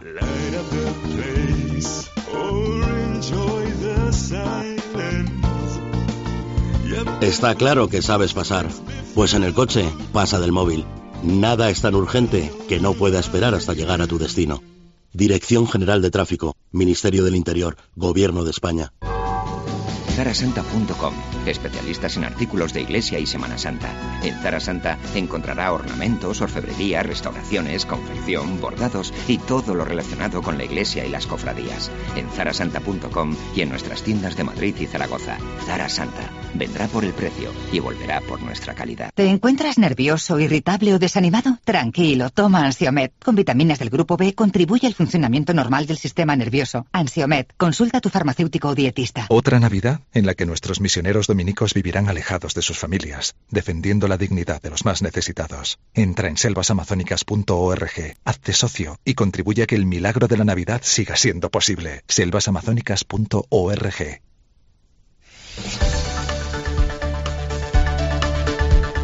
Está claro que sabes pasar. Pues en el coche, pasa del móvil. Nada es tan urgente que no pueda esperar hasta llegar a tu destino. Dirección General de Tráfico, Ministerio del Interior, Gobierno de España. Zara Santa punto com, especialistas en artículos de iglesia y Semana Santa. En Zara Santa encontrará ornamentos, orfebrería, restauraciones, confección, bordados y todo lo relacionado con la iglesia y las cofradías. En Zara Santa punto com y en nuestras tiendas de Madrid y Zaragoza. Zara Santa vendrá por el precio y volverá por nuestra calidad. ¿Te encuentras nervioso, irritable o desanimado? Tranquilo, toma Ansiomet. Con vitaminas del grupo B contribuye al funcionamiento normal del sistema nervioso. Ansiomet, consulta a tu farmacéutico o dietista. Otra Navidad en la que nuestros misioneros dominicos vivirán alejados de sus familias, defendiendo la dignidad de los más necesitados. Entra en selvas amazónicas punto org, hazte socio y contribuye a que el milagro de la Navidad siga siendo posible. selvas amazónicas punto org.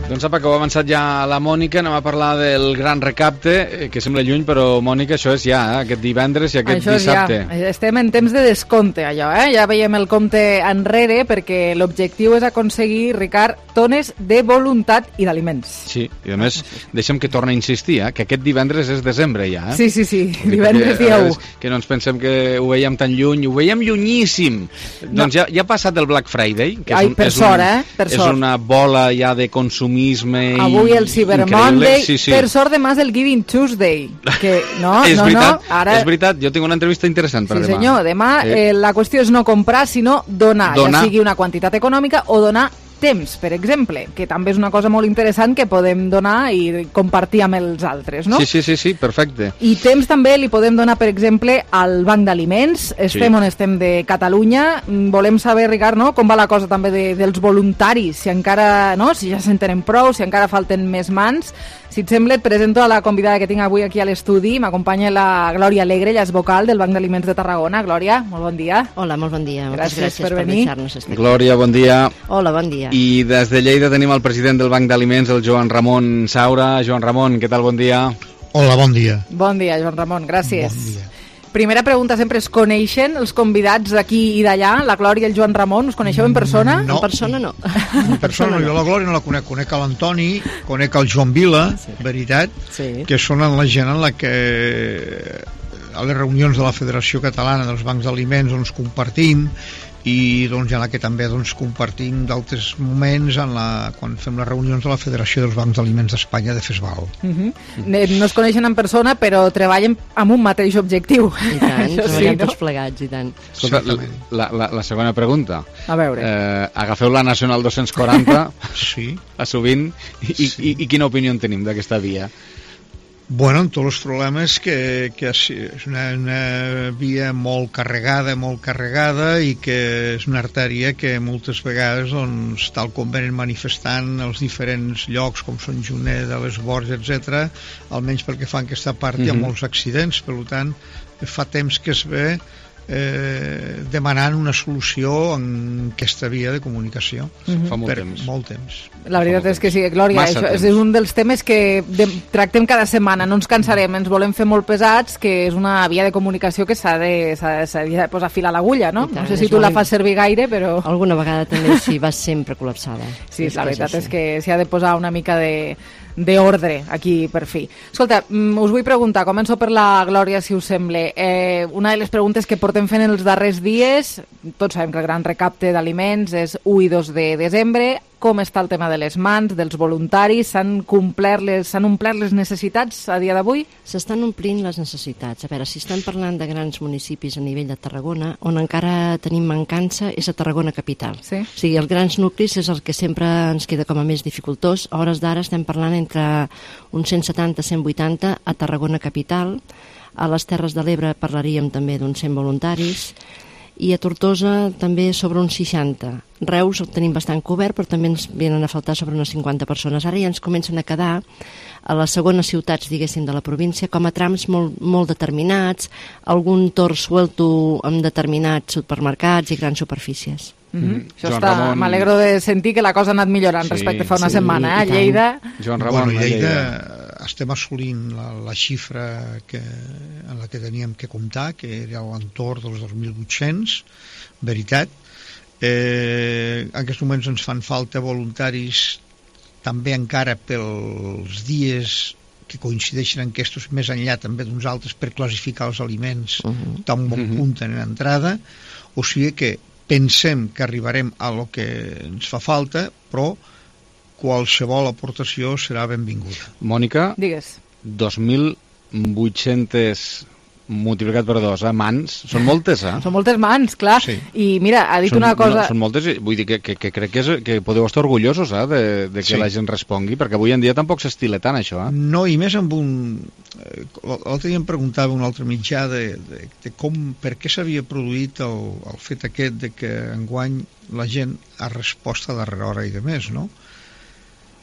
Doncs apa, que ho ha avançat ja la Mònica, anem a parlar del gran recapte, que sembla lluny, però Mònica, això és ja, eh? Aquest divendres i aquest això dissabte. Ja. Estem en temps de descompte, allò, eh? Ja veiem el compte enrere, perquè l'objectiu és aconseguir, Ricard, tones de voluntat i d'aliments. Sí, i a més, deixa'm que torni a insistir, eh? Que aquest divendres és desembre ja, eh? Sí, sí, sí, divendres dia u. Que no ens pensem que ho veiem tan lluny, ho veiem llunyíssim. No. Doncs ja, ja ha passat el Black Friday, que és, Ai, un, per és, sort, un, eh? Per és sort. una bola ja de consumisme. Avui el Cyber Monday, sí, sí. Per sort demà és el Giving Tuesday, que no, és no, veritat, no, ara... és veritat, jo tinc una entrevista interessant per sí, demà. Sí senyor, demà eh, la qüestió és no comprar, sinó donar, donar, ja sigui una quantitat econòmica o donar temps, per exemple, que també és una cosa molt interessant que podem donar i compartir amb els altres, no? Sí, sí, sí, sí, perfecte. I temps també li podem donar, per exemple, al Banc d'Aliments. Estem sí. on estem de Catalunya. Volem saber, Ricard, no?, com va la cosa també de, dels voluntaris, si encara, no?, si ja se'n tenen prou, si encara falten més mans. Si et sembla, et presento a la convidada que tinc avui aquí a l'estudi. M'acompanya la Glòria Alegre, ella és vocal del Banc d'Aliments de Tarragona. Glòria, molt bon dia. Hola, molt bon dia. Gràcies, gràcies per, per venir. deixar-nos estar aquí. Glòria, bon dia. Hola, bon dia. I des de Lleida tenim el president del Banc d'Aliments, el Joan Ramon Saura. Joan Ramon, què tal? Bon dia. Hola, bon dia. Bon dia, Joan Ramon, gràcies. Bon dia. Primera pregunta sempre, es coneixen els convidats d'aquí i d'allà? La Glòria i el Joan Ramon, us coneixeu en persona? No. En persona no. En persona no. Jo la Glòria no la conec, conec a l'Antoni, conec el Joan Vila, sí. veritat, sí. que són la gent en la que a les reunions de la Federació Catalana dels Bancs d'Aliments doncs compartim, i doncs en la que també doncs, compartim d'altres moments en la, quan fem les reunions de la Federació dels Bancs d'Aliments d'Espanya de FESVAL. Uh -huh. No es coneixen en persona, però treballen amb un mateix objectiu. I tant, treballem sí, tots no? plegats, i tant. Escolta, la, la, la segona pregunta. A veure. Eh, agafeu la Nacional dos-cents quaranta, sí. a sovint, i, sí. i, i quina opinió en tenim d'aquesta via? Bueno, amb tots els problemes que, que és una, una via molt carregada, molt carregada i que és una artèria que moltes vegades, doncs, tal com venen manifestant els diferents llocs com són Juneda, les Borges, etcètera, almenys pel que fa en aquesta part, mm-hmm. hi ha molts accidents, per tant, fa temps que es ve eh, demanant una solució en aquesta via de comunicació. Mm-hmm. Fa molt per temps. Molt temps. La veritat és que sí, Glòria, això és un dels temes que de, tractem cada setmana, no ens cansarem, ens volem fer molt pesats, que és una via de comunicació que s'ha de, s'ha de, s'ha de posar fil a l'agulla, no? Tant, no sé si tu la fas servir gaire, però... Alguna vegada també sí, va sempre col·lapsada. Sí, és la veritat és, és que s'hi ha de posar una mica de d'ordre aquí per fi. Escolta, us vull preguntar, començo per la Glòria, si us sembla. Eh, una de les preguntes que portem fent els darrers dies, tots sabem que el gran recapte d'aliments és u i dos de desembre, com està el tema de les mans, dels voluntaris, s'han complert les, s'han omplert les necessitats a dia d'avui? S'estan omplint les necessitats. A veure, si estem parlant de grans municipis a nivell de Tarragona, on encara tenim mancança és a Tarragona capital. Sí. O sigui, els grans nuclis és el que sempre ens queda com a més dificultós. A hores d'ara estem parlant entre uns cent setanta a cent vuitanta a Tarragona capital. A les Terres de l'Ebre parlaríem també d'uns cent voluntaris, i a Tortosa també sobre uns seixanta. Reus el tenim bastant cobert, però també ens venen a faltar sobre unes cinquanta persones. Ara ja ens comencen a quedar a les segones ciutats, diguéssim, de la província, com a trams molt, molt determinats, algun torn suelto amb determinats supermercats i grans superfícies. Mm-hmm. Això està, Ramon... m'alegro de sentir que la cosa ha anat millorant sí, respecte a fa una sí, setmana, eh? Lleida... Joan Ramon, bueno, Lleida, Lleida estem assolint la, la xifra que, en la que teníem que comptar, que era a l'entorn dels dos mil vuit-cents, veritat. Eh, en aquests moments ens fan falta voluntaris també encara pels dies que coincideixen en aquests més enllà també d'uns altres per classificar els aliments uh-huh. tan bon uh-huh. punt en entrada, o sigui que pensem que arribarem a lo que ens fa falta, però qualsevol aportació serà benvinguda. Mònica, digues. dos mil vuit-cents multiplicat per dos, eh? Mans, són moltes, eh? Són moltes mans, clar. Sí. I mira, ha dit són, una cosa... No, són moltes, vull dir que, que, que crec que, és, que podeu estar orgullosos eh? de, de que sí. la gent respongui, perquè avui en dia tampoc s'estila tant això, eh? No, i més amb un... L'altre dia em preguntava un altre mitjà de, de, de com, per què s'havia produït el, el fet aquest de que enguany la gent ha respost a darrera hora i de més, no?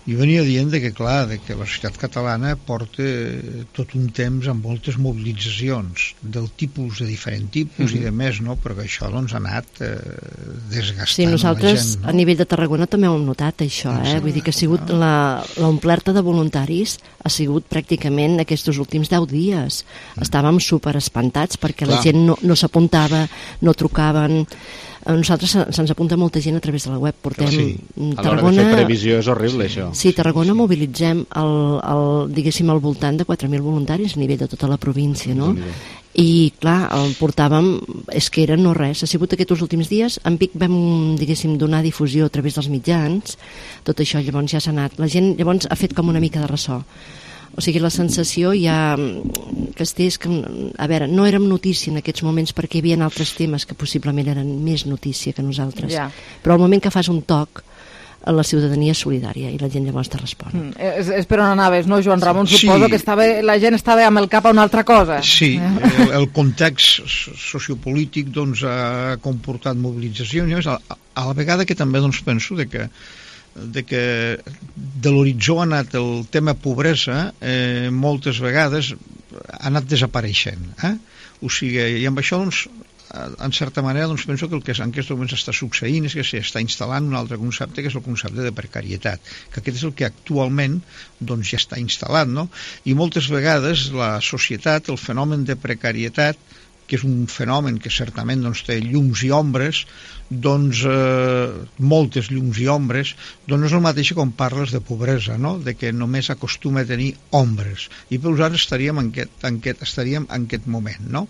Jo venia dient de que, clar, de que la societat catalana porta tot un temps amb moltes mobilitzacions del tipus, de diferent tipus mm-hmm. i de més, no? Però que això doncs, ha anat eh, desgastant sí, nosaltres, la gent. No? A nivell de Tarragona també ho hem notat, això. Eh? Vull dir que ha sigut la, l'omplerta de voluntaris ha sigut pràcticament aquests últims deu dies. Mm. Estàvem super espantats perquè clar. La gent no, no s'apuntava, no trucaven. A nosaltres se'ns apunta molta gent a través de la web. Portem sí. Tarragona... A l'hora de fer previsió és horrible, això. Sí, Tarragona mobilitzem el, el, diguéssim, al voltant de quatre mil voluntaris a nivell de tota la província, no? I, clar, el portàvem, és que era no res. Ha sigut aquests últims dies, en Vic vam, diguéssim, donar difusió a través dels mitjans, tot això llavors ja s'ha anat. La gent llavors ha fet com una mica de ressò. O sigui, la sensació ja que es té és que, a veure, no érem notícia en aquests moments perquè hi havia altres temes que possiblement eren més notícia que nosaltres. Ja. Però al moment que fas un toc, la ciutadania és solidària i la gent llavors te respon. Mm, és, és per on anaves, no, Joan Ramon? Sí. Suposo que estava, la gent estava amb el cap a una altra cosa. Sí, el, el context sociopolític doncs, ha comportat mobilitzacions, a, a la vegada que també doncs, penso de que de que de l'horitzó ha anat el tema pobresa eh, moltes vegades ha anat desapareixent, eh? O sigui, i amb això doncs en certa manera doncs penso que el que en aquests moments està succeint és que s'està instal·lant un altre concepte que és el concepte de precarietat, que aquest és el que actualment doncs ja està instal·lat, no? I moltes vegades la societat, el fenomen de precarietat, que és un fenomen que certament doncs, té llums i ombres, doncs eh, moltes llums i ombres, doncs no és el mateix com parles de pobresa, no? De que només acostuma a tenir ombres. I per nosaltres estaríem en aquest, en aquest, estaríem en aquest moment, no?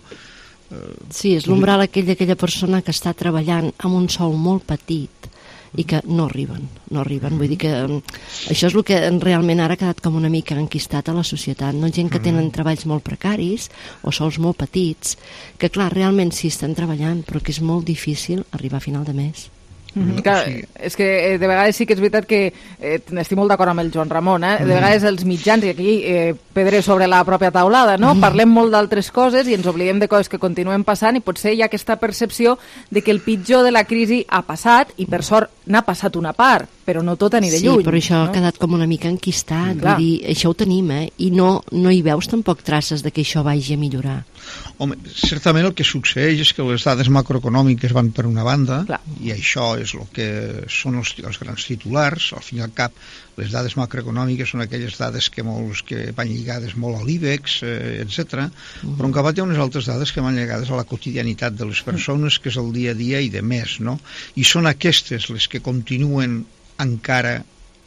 Sí, és l'umbral aquell d'aquella persona que està treballant amb un sou molt petit i que no arriben, no arriben. Vull dir que això és el que realment ara ha quedat com una mica enquistat a la societat, no? Gent que tenen treballs molt precaris o sous molt petits, que clar, realment sí estan treballant, però que és molt difícil arribar a final de mes. Mm-hmm. Clar, sí. És que eh, de vegades sí que és veritat que eh, estic molt d'acord amb el Joan Ramon, eh? De vegades els mitjans, i aquí eh, pedré sobre la pròpia taulada, no? Mm. Parlem molt d'altres coses i ens oblidem de coses que continuen passant i potser hi ha aquesta percepció de que el pitjor de la crisi ha passat i per sort n'ha passat una part, però no tota ni de sí, lluny. Sí, però això no? ha quedat com una mica enquistat, mm, vull dir, això ho tenim, eh? I no, no hi veus tampoc traces de que això vagi a millorar. Home, certament el que succeeix és que les dades macroeconòmiques van per una banda, clar. I això és el que són els, els grans titulars. Al fin i al cap, les dades macroeconòmiques són aquelles dades que, molts, que van lligades molt a l'IBEX, eh, etcètera. Mm. Però en acabat hi ha unes altres dades que van lligades a la quotidianitat de les persones, que és el dia a dia i de més, no? I són aquestes les que continuen encara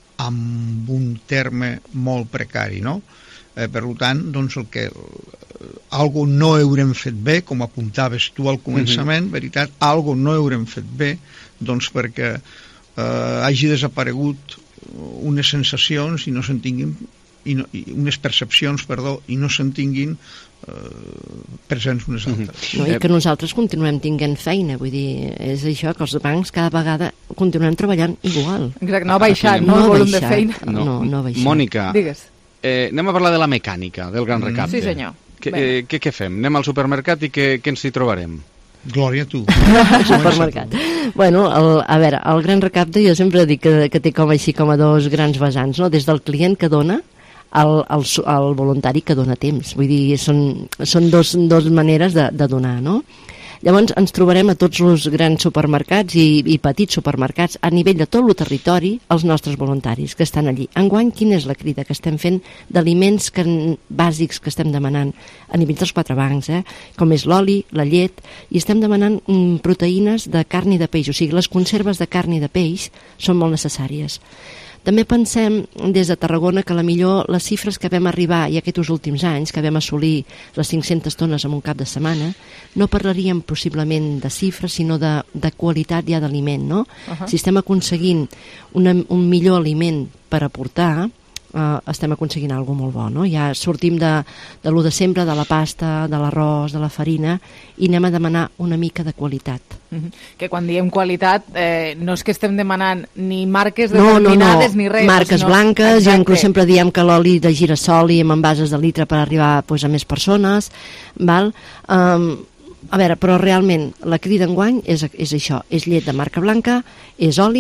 amb un terme molt precari, no? Eh, per tant, doncs el que algo no haurem fet bé, com apuntaves tu al començament, mm-hmm. veritat, algo no haurem fet bé, doncs perquè eh, hagi desaparegut unes sensacions i no se'n tinguin, i no, i unes percepcions, perdó, i no se'n tinguin eh, presents unes altres. Mm-hmm. No, i que nosaltres continuem tinguent feina, vull dir, és això, que els bancs cada vegada continuem treballant igual. Exacte, no ha baixat, no, no el volum de feina. No, no, no ha baixat. Mònica, digues. Eh, anem a parlar de la mecànica, del gran recapte. Sí, senyor. Que, eh, què, què fem? Anem al supermercat i què, què ens hi trobarem? Glòria, tu. Supermercat. Bueno, el, a veure, el gran recapte jo sempre dic que, que té com així com a dos grans vessants, no? Des del client que dona al, al, al voluntari que dona temps. Vull dir, són, són dos, dos maneres de, de donar, no? Llavors ens trobarem a tots els grans supermercats i, i petits supermercats a nivell de tot el territori els nostres voluntaris que estan allí. Enguany, quina és la crida que estem fent d'aliments que, bàsics que estem demanant a nivell dels quatre bancs, eh? Com és l'oli, la llet, i estem demanant mm, proteïnes de carn i de peix, o sigui, les conserves de carn i de peix són molt necessàries. També pensem des de Tarragona que la millor les xifres que vam arribar i aquests últims anys, que vam assolir les cinc-centes tones en un cap de setmana, no parlaríem possiblement de xifres, sinó de, de qualitat ja d'aliment, no? Uh-huh. Si estem aconseguint una, un millor aliment per aportar, Uh, estem aconseguint alguna cosa molt bo, no? Ja sortim de, de lo de sempre, de la pasta, de l'arròs, de la farina, i anem a demanar una mica de qualitat. Mm-hmm. Que quan diem qualitat, eh, no és que estem demanant ni marques determinades, no, no, no. ni res. Marques sinó... blanques, ja inclús sempre diem que l'oli de girassol i amb envases de litre per arribar pues, a més persones, val? Um, a veure, però realment la crida enguany és, és això, és llet de marca blanca, és oli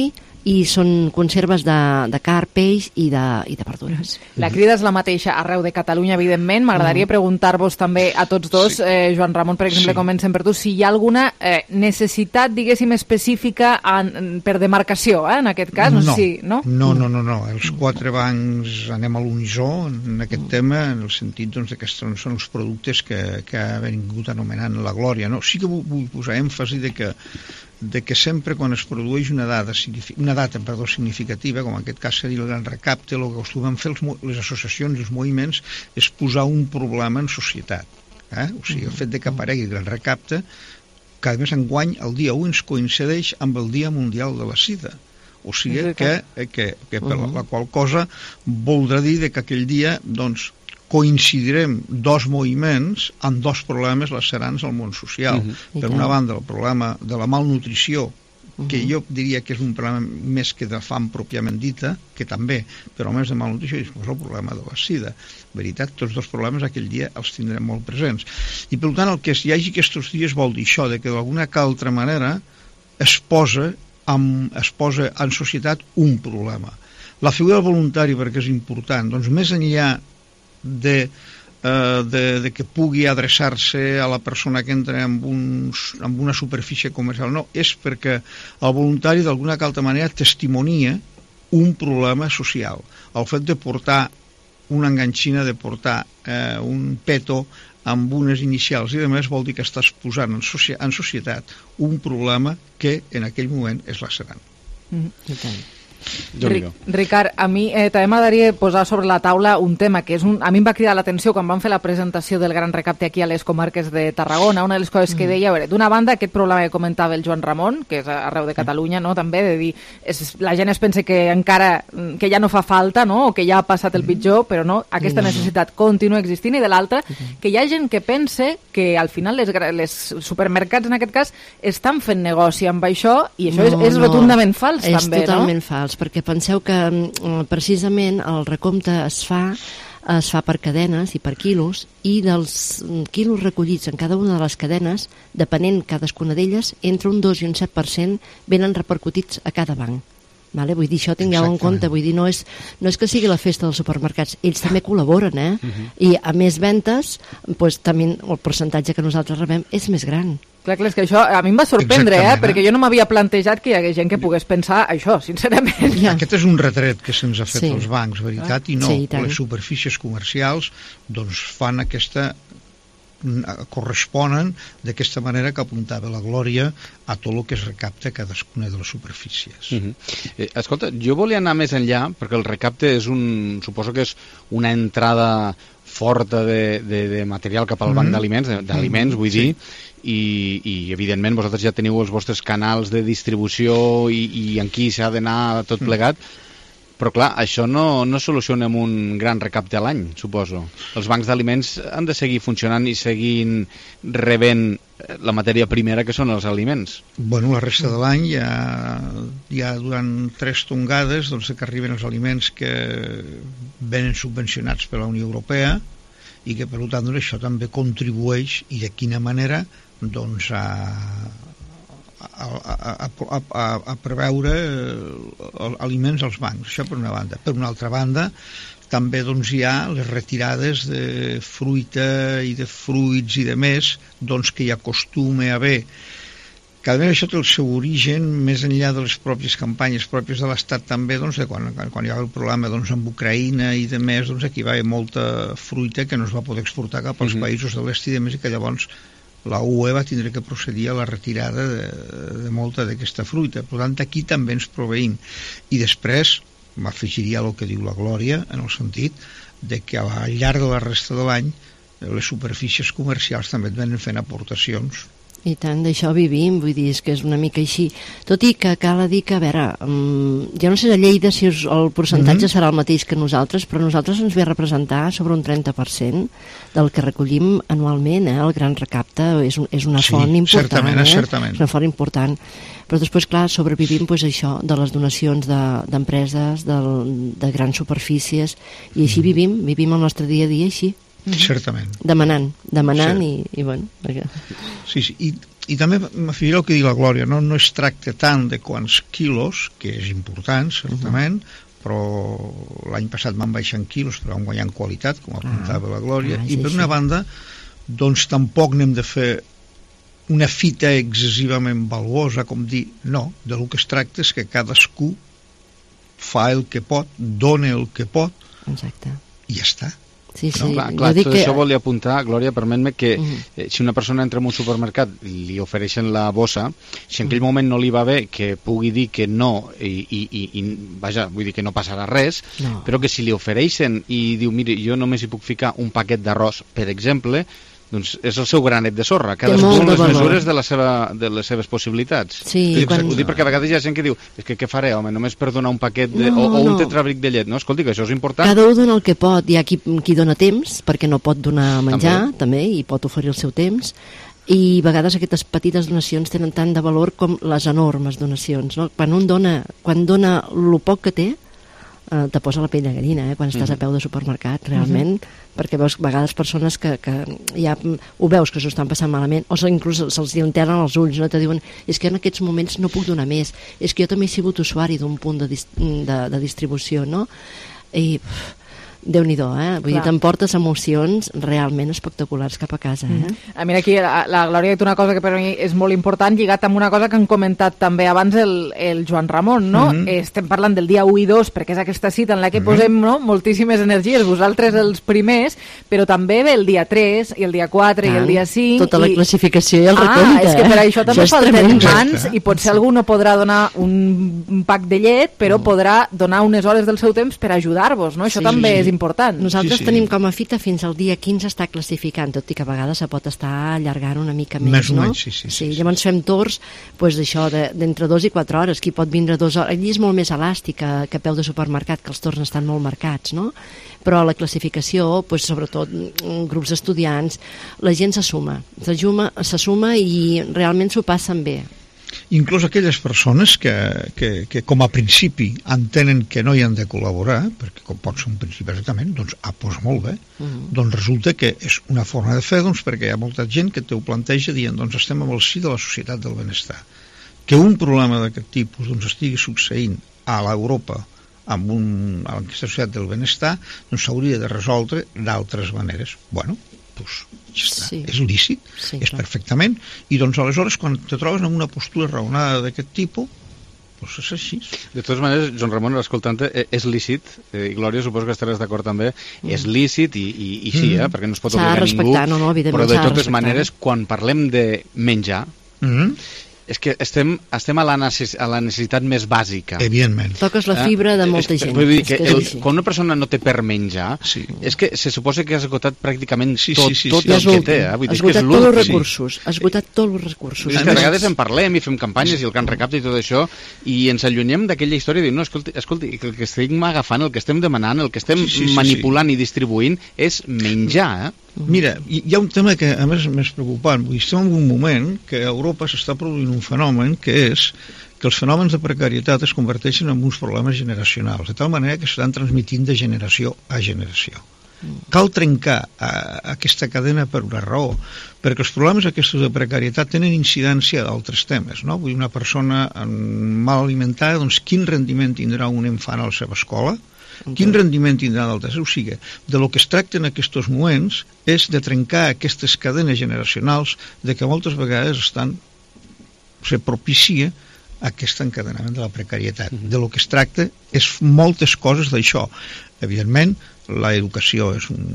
i són conserves de, de carn, peix i de, i de verdures. La crida és la mateixa arreu de Catalunya, evidentment. M'agradaria mm. preguntar-vos també a tots dos, sí. eh, Joan Ramon, per exemple, sí. comencem per tu, si hi ha alguna eh, necessitat, diguéssim, específica en, per demarcació, eh, en aquest cas? No, no, sí, no? no, no, no, no. Els quatre bancs anem a l'unisó en aquest mm. tema, en el sentit doncs, que són els productes que, que ha vingut anomenant la glòria. No? Sí que vull posar èmfasi de que de que sempre quan es produeix una data, una data perdó, significativa, com en aquest cas seria el gran recapte, el que acostumen fer els, les associacions i els moviments és posar un problema en societat. Eh? O sigui, el fet de que aparegui el gran recapte, que a més enguany el dia u ens coincideix amb el Dia Mundial de la Sida. O sigui que, que, que per la qual cosa voldrà dir que aquell dia doncs, coincidirem dos moviments amb dos problemes lacerants al món social. Uh-huh. Per una banda, el problema de la malnutrició, uh-huh. que jo diria que és un problema més que de fam pròpiament dita, que també, però més de malnutrició, és el problema de la sida. En veritat, tots dos problemes aquell dia els tindrem molt presents. I per tant, el que hi hagi aquests dies vol dir això, de que d'alguna que altra manera es posa, amb, es posa en societat un problema. La figura del voluntari, perquè és important, doncs més enllà De, uh, de, de que pugui adreçar-se a la persona que entra en, uns, en una superfície comercial, no, és perquè el voluntari d'alguna que altra manera testimonia un problema social. El fet de portar una enganxina, de portar eh, un peto amb unes inicials i demés vol dir que estàs posant en, soci en societat un problema que en aquell moment és lacerant. Mm-hmm. Ric, Ricard, a mi eh, també m'agradaria posar sobre la taula un tema que és un, a mi em va cridar l'atenció quan vam fer la presentació del Gran Recapte aquí a les comarques de Tarragona. Una de les coses que deia, a veure, d'una banda aquest problema que comentava el Joan Ramon, que és arreu de Catalunya, no? També de dir, és, la gent es pensa que encara que ja no fa falta, no? O que ja ha passat el pitjor, però no, aquesta necessitat continua existint. I de l'altra, que hi ha gent que pensa que al final les, les supermercats en aquest cas estan fent negoci amb això i això no, és, és rotundament no. fals, és també, no? És totalment fals, perquè penseu que precisament el recompte es fa es fa per cadenes i per quilos, i dels quilos recollits en cada una de les cadenes, depenent cadascuna d'elles, entre un dos i un set per cent venen repercutits a cada banc. Vale? Vull dir, això tingueu en compte, vull dir, no és, no és que sigui la festa dels supermercats, ells també col·laboren, eh? Uh-huh. I a més ventes, pues, també el percentatge que nosaltres rebem és més gran. Clar, clar, és que això a mi em va sorprendre, eh? perquè jo no m'havia plantejat que hi hagués gent que pogués pensar això, sincerament. Ja. Aquest és un retret que se'ns ha fet sí. als bancs, veritat, i no, sí, i les superfícies comercials doncs fan aquesta corresponen d'aquesta manera que apuntava la Glòria a tot el que es recapta a cadascuna de les superfícies. Uh-huh. eh, escolta, jo volia anar més enllà perquè el recapte és un, suposo que és una entrada forta de, de, de material cap al mm-hmm. banc d'aliments, d'aliments vull sí. dir, i, i evidentment vosaltres ja teniu els vostres canals de distribució i, i en qui s'ha d'anar tot plegat, però clar, això no, no soluciona amb un gran recapte a l'any, suposo. Els bancs d'aliments han de seguir funcionant i seguint rebent la matèria primera que són els aliments. Bueno, la resta de l'any hi ha, hi ha durant tres tongades doncs, que arriben els aliments que venen subvencionats per la Unió Europea i que per tant doncs, això també contribueix i de quina manera doncs a A, a, a, a, a preveure aliments als bancs, això per una banda. Per una altra banda, també doncs, hi ha les retirades de fruita i de fruits i de més doncs, que hi acostuma a haver. Cada vegada això té el seu origen més enllà de les pròpies campanyes pròpies de l'Estat també, doncs, de quan, quan hi ha el problema doncs, amb Ucraïna i de més, doncs, aquí va haver molta fruita que no es va poder exportar cap als mm-hmm. països de l'est i de més, i que llavors la U E va tindre que procedir a la retirada de, de molta d'aquesta fruita. Per tant, aquí també ens proveïm. I després m'afegiria el que diu la Glòria, en el sentit de que al llarg de la resta de l'any les superfícies comercials també et venen fent aportacions. I tant, d'això vivim, vull dir, és que és una mica així. Tot i que cal dir que, a veure, um, jo no sé a Lleida si us, el percentatge mm-hmm. serà el mateix que nosaltres, però nosaltres ens ve a representar sobre un trenta per cent del que recollim anualment, eh? El gran recapte és, un, és una sí, font important. Certament, eh? certament. És una font important. Però després, clar, sobrevivim pues, això, de les donacions d'empreses, de, de grans superfícies, i així mm. vivim, vivim el nostre dia a dia així. Certament. Demanant, demanant sí. i, i bueno... Perquè... Sí, sí, i I també m'afegiré el que diu la Glòria, no, no es tracta tant de quants quilos, que és important, certament, uh-huh. però l'any passat van baixar en quilos, però van guanyar en qualitat, com apuntava la Glòria, uh-huh. i per una banda, doncs tampoc n'hem de fer una fita excessivament valuosa, com dir, no, de lo que es tracta és que cadascú fa el que pot, dona el que pot, exacte. I ja està. Sí, sí. No, clar, clar tot que... això volia apuntar, Glòria, permet-me que mm. eh, si una persona entra en un supermercat i li ofereixen la bossa, si en aquell moment no li va bé, que pugui dir que no i, i, i, i vaja, vull dir que no passarà res, no. Però que si li ofereixen i diu, mire, jo només hi puc ficar un paquet d'arròs, per exemple, doncs és el seu granet de sorra, cadascú amb les mesures de, la seva, de les seves possibilitats. Sí, dic, quan... ho dic perquè a vegades hi ha gent que diu és que què faré, home, només per donar un paquet de, no, o, o un no. tetrabric de llet, no? Escolti, que això és important. Cada un dona el que pot, hi ha qui, qui dona temps perquè no pot donar menjar, també, també i pot oferir el seu temps, i a vegades aquestes petites donacions tenen tant de valor com les enormes donacions, no? Quan un dona, quan dona el poc que té, eh, te posa la pell de gallina, eh, quan estàs mm-hmm. a peu de supermercat, realment, mm-hmm. perquè veus a vegades persones que, que ja ho veus que s'ho estan passant malament, o inclús se'ls internen els ulls, no? Te diuen, és que en aquests moments no puc donar més, és que jo també he sigut usuari d'un punt de, de, de distribució, no? I... Pff, Déu-n'hi-do, eh? Vull Clar. dir, t'emportes emocions realment espectaculars cap a casa, eh? Mm-hmm. A mira, aquí la, la Glòria ha dit una cosa que per mi és molt important, lligat amb una cosa que han comentat també abans el, el Joan Ramon, no? Mm-hmm. Estem parlant del dia u i dos, perquè és aquesta cita en la que mm-hmm. posem, no?, moltíssimes energies, vosaltres els primers, però també ve el dia tres, i el dia quatre, ah, i el dia cinc... Tota la i... classificació i el ah, recompte, és que per això també això falten mans, i potser algú no podrà donar un pack de llet, però mm. podrà donar unes hores del seu temps per ajudar-vos, no? Això sí, també sí. és important. Nosaltres sí, sí. tenim com a fita fins al dia quinze estar classificant, tot i que a vegades se pot estar allargant una mica més, més no? Menys, sí, sí, sí, sí, sí. Llavors fem torns pues, d'això, d'entre dos i quatre hores, qui pot vindre dues hores. Allí és molt més elàstic que, que a peu de supermercat, que els torns estan molt marcats, no? Però la classificació, pues, sobretot grups d'estudiants, la gent s'assuma, s'assuma i realment s'ho passen bé. Inclús aquelles persones que, que, que com a principi entenen que no hi han de col·laborar, perquè com pot ser un principi exactament, doncs, ah, doncs molt bé, uh-huh. doncs resulta que és una forma de fer, doncs, perquè hi ha molta gent que t'ho planteja dient, doncs estem amb el sí de la societat del benestar. Que un problema d'aquest tipus doncs, estigui succeint a l'Europa amb, un, amb aquesta societat del benestar, doncs s'hauria de resoldre d'altres maneres. Bueno, doncs ja està, sí. és lícit, sí, és clar. Perfectament, i doncs aleshores quan te trobes en una postura raonada d'aquest tipus, doncs és així. De totes maneres, Joan Ramon, escoltant-te, és lícit, eh, i Glòria, suposo que estaràs d'acord també, mm. és lícit i, i, i sí, eh, perquè no es pot obligar a ningú, no, no, però de totes maneres, quan parlem de menjar, mm. és que estem, estem a, la necess, a la necessitat més bàsica. Evidentment. Toques la fibra de molta és, gent. Vull dir que, que el, quan una persona no té per menjar, sí. és que se suposa que has esgotat pràcticament sí, tot, sí, sí, tot sí, el sí. que té. Eh? Vull dir esgotat que és tots els recursos. Sí. Esgotat tots els recursos. És que a vegades en parlem i fem campanyes i el Can Recapta i tot això, i ens allunyem d'aquella història i diu, no, escolti, escolti, el que estem agafant, el que estem demanant, el que estem sí, sí, sí, manipulant sí. i distribuint és menjar, eh? Mira, hi ha un tema que a més és preocupant. Vull dir, estem en un moment que a Europa s'està produint un fenomen que és que els fenòmens de precarietat es converteixen en uns problemes generacionals, de tal manera que s'estan transmitint de generació a generació. Cal trencar a, a aquesta cadena per una raó, perquè els problemes aquests de precarietat tenen incidència d'altres temes, no? Vull dir, una persona mal alimentada, doncs quin rendiment tindrà un infant a la seva escola? Quin rendiment tindrà d'altres? O sigui, de lo que es tracta en aquests moments és de trencar aquestes cadenes generacionals de que moltes vegades estan, se propicia aquest encadenament de la precarietat. Uh-huh. De lo que es tracta és moltes coses d'això. Evidentment, l'educació és un,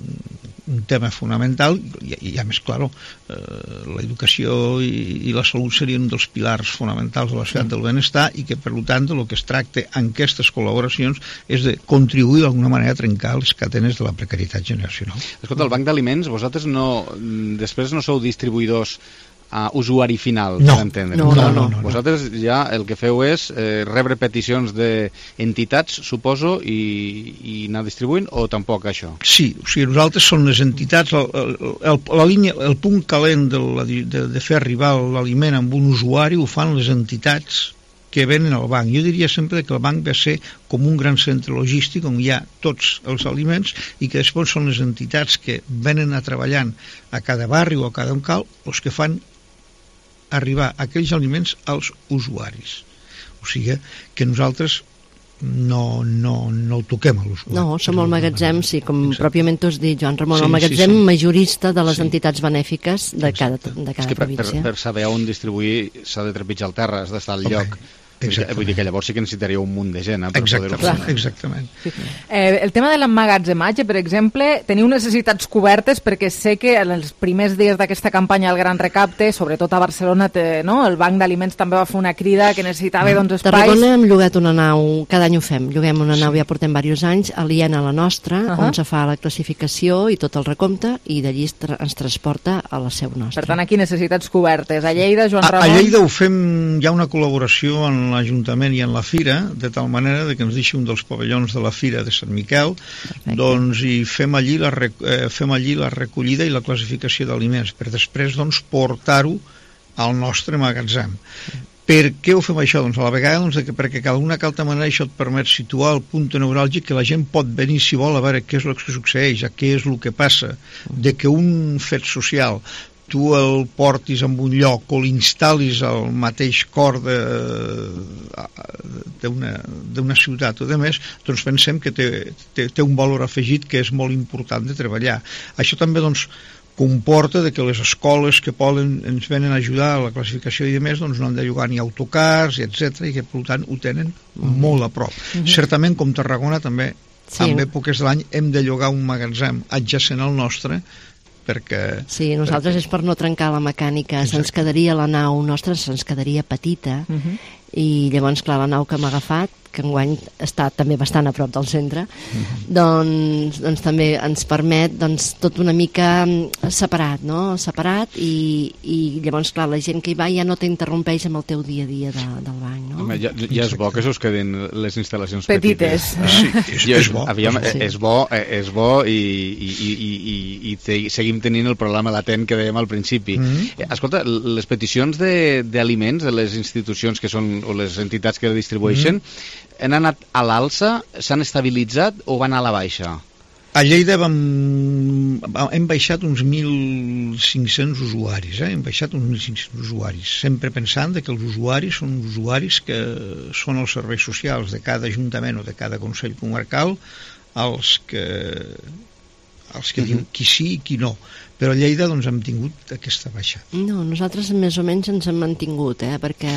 un tema fonamental i, i a més, clar, eh, l'educació i, i la salut serien un dels pilars fonamentals de la societat del benestar i que, per tant, del que es tracta en aquestes col·laboracions és de contribuir d'alguna manera a trencar les cadenes de la precarietat generacional. Escolta, el Banc d'Aliments, vosaltres no, després no sou distribuïdors a usuari final, no. per entendre. No, no, no, no, no. Vosaltres ja el que feu és eh, rebre peticions d'entitats, suposo, i, i anar distribuint, o tampoc això? Sí, o sigui, nosaltres som les entitats, el, el, el, la línia, el punt calent de, la, de, de fer arribar l'aliment amb un usuari ho fan les entitats que venen al banc. Jo diria sempre que el banc va ser com un gran centre logístic on hi ha tots els aliments i que després són les entitats que venen a treballant a cada barri o a cada local els que fan arribar aquells aliments als usuaris. O sigui que nosaltres no, no, no ho toquem a l'usuari. No, som el magatzem, sí, com Exacte. pròpiament tu has dit, Joan Ramon, sí, el magatzem sí, sí. majorista de les sí. entitats benèfiques de cada, de cada és que per, província. Per, per saber on distribuir s'ha de trepitjar el terra, has d'estar al okay. lloc. Exactament. Vull dir que llavors sí que necessitaria un munt de gent eh, per exactament, poder-ho exactament. Sí. Eh, el tema de l'emmagatzematge, per exemple, teniu necessitats cobertes perquè sé que en els primers dies d'aquesta campanya al Gran Recapte, sobretot a Barcelona, té, no? El Banc d'Aliments també va fer una crida que necessitava mm. doncs, espais. Tarragona hem llogat una nau, cada any ho fem, lloguem una nau, sí. ja portem diversos anys, aliena a la nostra, uh -huh. on se fa la classificació i tot el recompte, i d'allí tra ens transporta a la seu nostra. Per tant, aquí necessitats cobertes. A Lleida, Joan a, Ramon? A Lleida ho fem, hi ha una col·laboració en l'Ajuntament i en la Fira, de tal manera de que ens deixi un dels pavellons de la Fira de Sant Miquel. Perfecte. Doncs i fem allí, la, eh, fem allí la recollida i la classificació d'aliments, per després doncs, portar-ho al nostre magatzem. Per què ho fem això? Doncs a la vegada doncs, que perquè d'una altra manera això et permet situar el punt neuràlgic que la gent pot venir si vol a veure què és el que succeeix, a què és el que passa, de que un fet social tu el portis en un lloc o l'instal·lis al mateix cor d'una ciutat o de més, doncs pensem que té, té, té un valor afegit que és molt important de treballar. Això també doncs comporta de que les escoles que poden, ens venen a ajudar a la classificació i de més, doncs no han de llogar ni autocars, etcètera, i que per tant ho tenen mm-hmm. molt a prop. Mm-hmm. Certament, com Tarragona, també sí. en èpoques de l'any hem de llogar un magatzem adjacent al nostre, perquè... Sí, nosaltres perquè... és per no trencar la mecànica. Exacte. Se'ns quedaria la nau nostra, se'ns quedaria petita, uh-huh. i llavors, clar, la nau que hem agafat, que enguany està també bastant a prop del centre, uh-huh. doncs, doncs també ens permet doncs, tot una mica separat, no? Separat, i, i llavors, clar, la gent que hi va ja no t'interrompeix amb el teu dia a dia de, del banc, no? Home, ja, ja és bo que s'us quedin les instal·lacions petites. petites. Sí, és, és bo. Aviam, sí. és bo, és bo i, i, i, i, i te, seguim tenint el problema latent que dèiem al principi. Mm-hmm. Escolta, les peticions d'aliments de, de les institucions que són, o les entitats que distribueixen, mm-hmm. han anat a l'alça, s'han estabilitzat o van a la baixa? A Lleida vam, hem baixat uns mil cinc-cents usuaris, eh? hem baixat uns mil cinc-cents usuaris, sempre pensant que els usuaris són usuaris que són els serveis socials de cada ajuntament o de cada consell comarcal els que, els que uh-huh. diuen qui sí i qui no. Però a Lleida doncs, hem tingut aquesta baixa. No, nosaltres més o menys ens hem mantingut, eh? perquè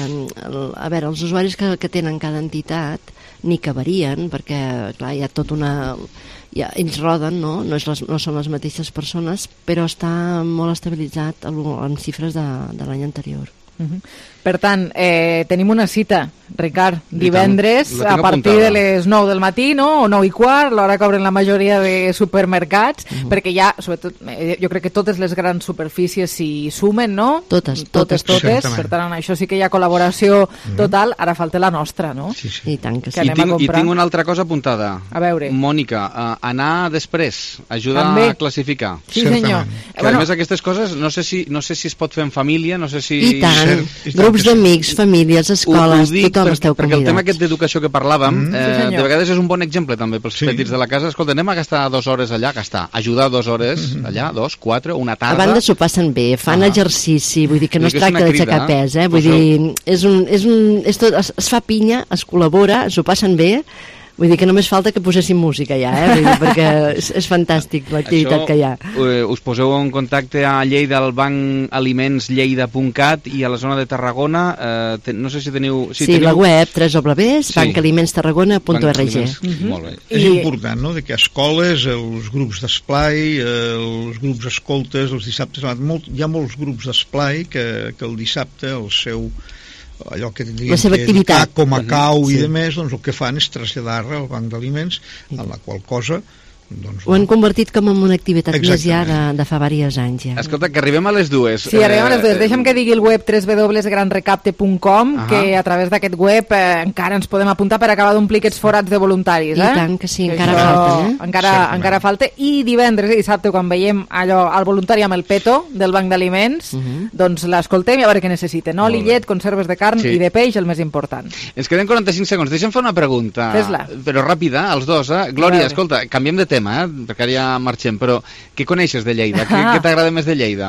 a veure, els usuaris que, que tenen cada entitat ni que varien, perquè clar, hi ha tot una... Ja, ells roden, no? No, és les, no són les mateixes persones, però està molt estabilitzat en xifres de, de l'any anterior. Uh-huh. Per tant, eh, tenim una cita, Ricard, divendres a partir apuntada. de les nou del matí, no? O nou i quart, l'hora que obren la majoria de supermercats, uh-huh. perquè ja, sobretot, jo crec que totes les grans superfícies s'hi sumen, no? Totes, totes, totes. totes. Per tant, això sí que hi ha col·laboració uh-huh. total, ara falta la nostra, no? Sí, sí. I tant que sí. Que I, tinc, I tinc una altra cosa apuntada. A veure. Mònica, uh, anar després, ajudar També. a classificar. Sí, senyor. Que, bueno, a més, aquestes coses, no sé, si, no sé si es pot fer en família, no sé si... I tant, grups d'amics, famílies, escoles, dic, tothom per, esteu perquè convidats. el tema aquest d'educació que parlàvem, mm, sí, eh, de vegades és un bon exemple també pels sí. petits de la casa. Escolta, anem a gastar dues hores allà, gastar, ajudar dues hores mm -hmm. allà, dos, quatre, una tarda. A banda s'ho passen bé, fan ah. exercici, vull dir que no es que tracta d'aixecar pes, eh? Vull dir, és un, és un, és tot, es, es fa pinya, es col·labora, s'ho passen bé. Vull dir que només falta que posessin música ja, eh? Vull dir, perquè és, és fantàstic l'activitat que hi ha. Eh, us poseu en contacte a Lleida, al banc aliments lleida punt cat, i a la zona de Tarragona, eh, ten, no sé si teniu... Si sí, teniu... la web, w w w punt banc aliments tarragona punt org. Mm-hmm. Molt bé. És I... important, no?, de que escoles, els grups d'esplai, els grups escoltes, els dissabtes... Molt, hi ha molts grups d'esplai que, que el dissabte el seu... allò que tindrien que dedicar com a cau uh-huh. i sí. de més, doncs el que fan és traslladar-la al banc d'aliments, en la qual cosa doncs, ho han convertit com en una activitat més ja de, de fa diversos anys ja. Escolta, que arribem a les dues. Sí, arribem a les dues. Deixa'm que digui el web w w w punt gran recapte punt com, uh-huh. que a través d'aquest web eh, encara ens podem apuntar per acabar d'omplir aquests forats de voluntaris. Eh? I tant que sí, que encara falta. Eh? Encara, encara falta. I divendres i dissabte, quan veiem allò, el voluntari amb el peto del Banc d'Aliments, uh-huh. doncs l'escoltem i a veure què necessiten. No? Lillet, conserves de carn sí. i de peix, el més important. Ens queden quaranta-cinc segons. Deixa'm fer una pregunta. Fes-la. Però ràpida, els dos. Eh? Glòria, escolta, canviem de tema, eh? perquè ara ja marxem, però què coneixes de Lleida? Què, què t'agrada més de Lleida?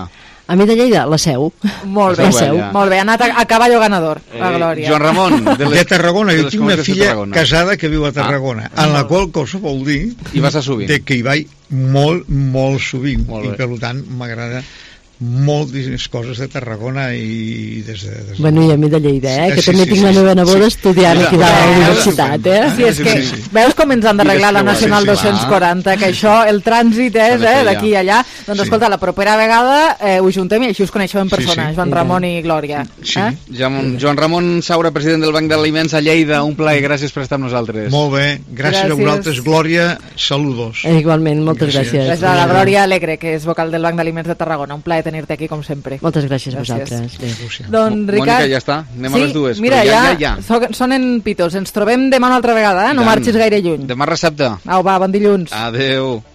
A mi de Lleida, la Seu. Molt bé, la Seu. Molt bé, ha anat a, a cavallo ganador, la Eh, Glòria. Joan Ramon, de, les, De Tarragona, de jo les tinc una comarques de filla Tarragona. casada que viu a Tarragona, Ah. en la qual cosa vol dir I vas a sovint. de que hi vaig molt, molt sovint, Molt i bé. per tant m'agrada moltíssimes coses de Tarragona i des de... Des de... Bueno, i a mi de Lleida, eh? Sí, Que sí, també sí, tinc sí, la sí. meva neboda estudiant Mira, aquí a la veus? universitat, eh? Sí, és Sí, que sí, sí. veus com ens han d'arreglar la I Nacional sí, sí, dos-cents quaranta, que això, el trànsit és de fer eh, allà. d'aquí i allà. Doncs Sí. escolta, la propera vegada eh, ho juntem i així us coneixeu en Sí, persona, sí. Joan Ramon i Glòria. Sí. Eh? Joan, Joan Ramon Saura, president del Banc d'Aliments a Lleida, un plaer, gràcies per estar amb nosaltres. Molt bé, gràcies, Gràcies. a vosaltres, Glòria, saludos. Eh, igualment, moltes Gràcies. gràcies. És la Glòria Alegre, que és vocal del Banc d'Aliments de Tarragona. Un plaer tenir-te aquí, com sempre. Moltes gràcies a Gràcies. vosaltres. Bé. Doncs, Mònica, Ricard... ja està. Anem sí, a les dues. Mira, però ja, ja, ja, ja. so- sonen pitos. Ens trobem demà una altra vegada, eh? No I tant. marxis gaire lluny. Demà recepte. Au, va, bon dilluns. Adeu.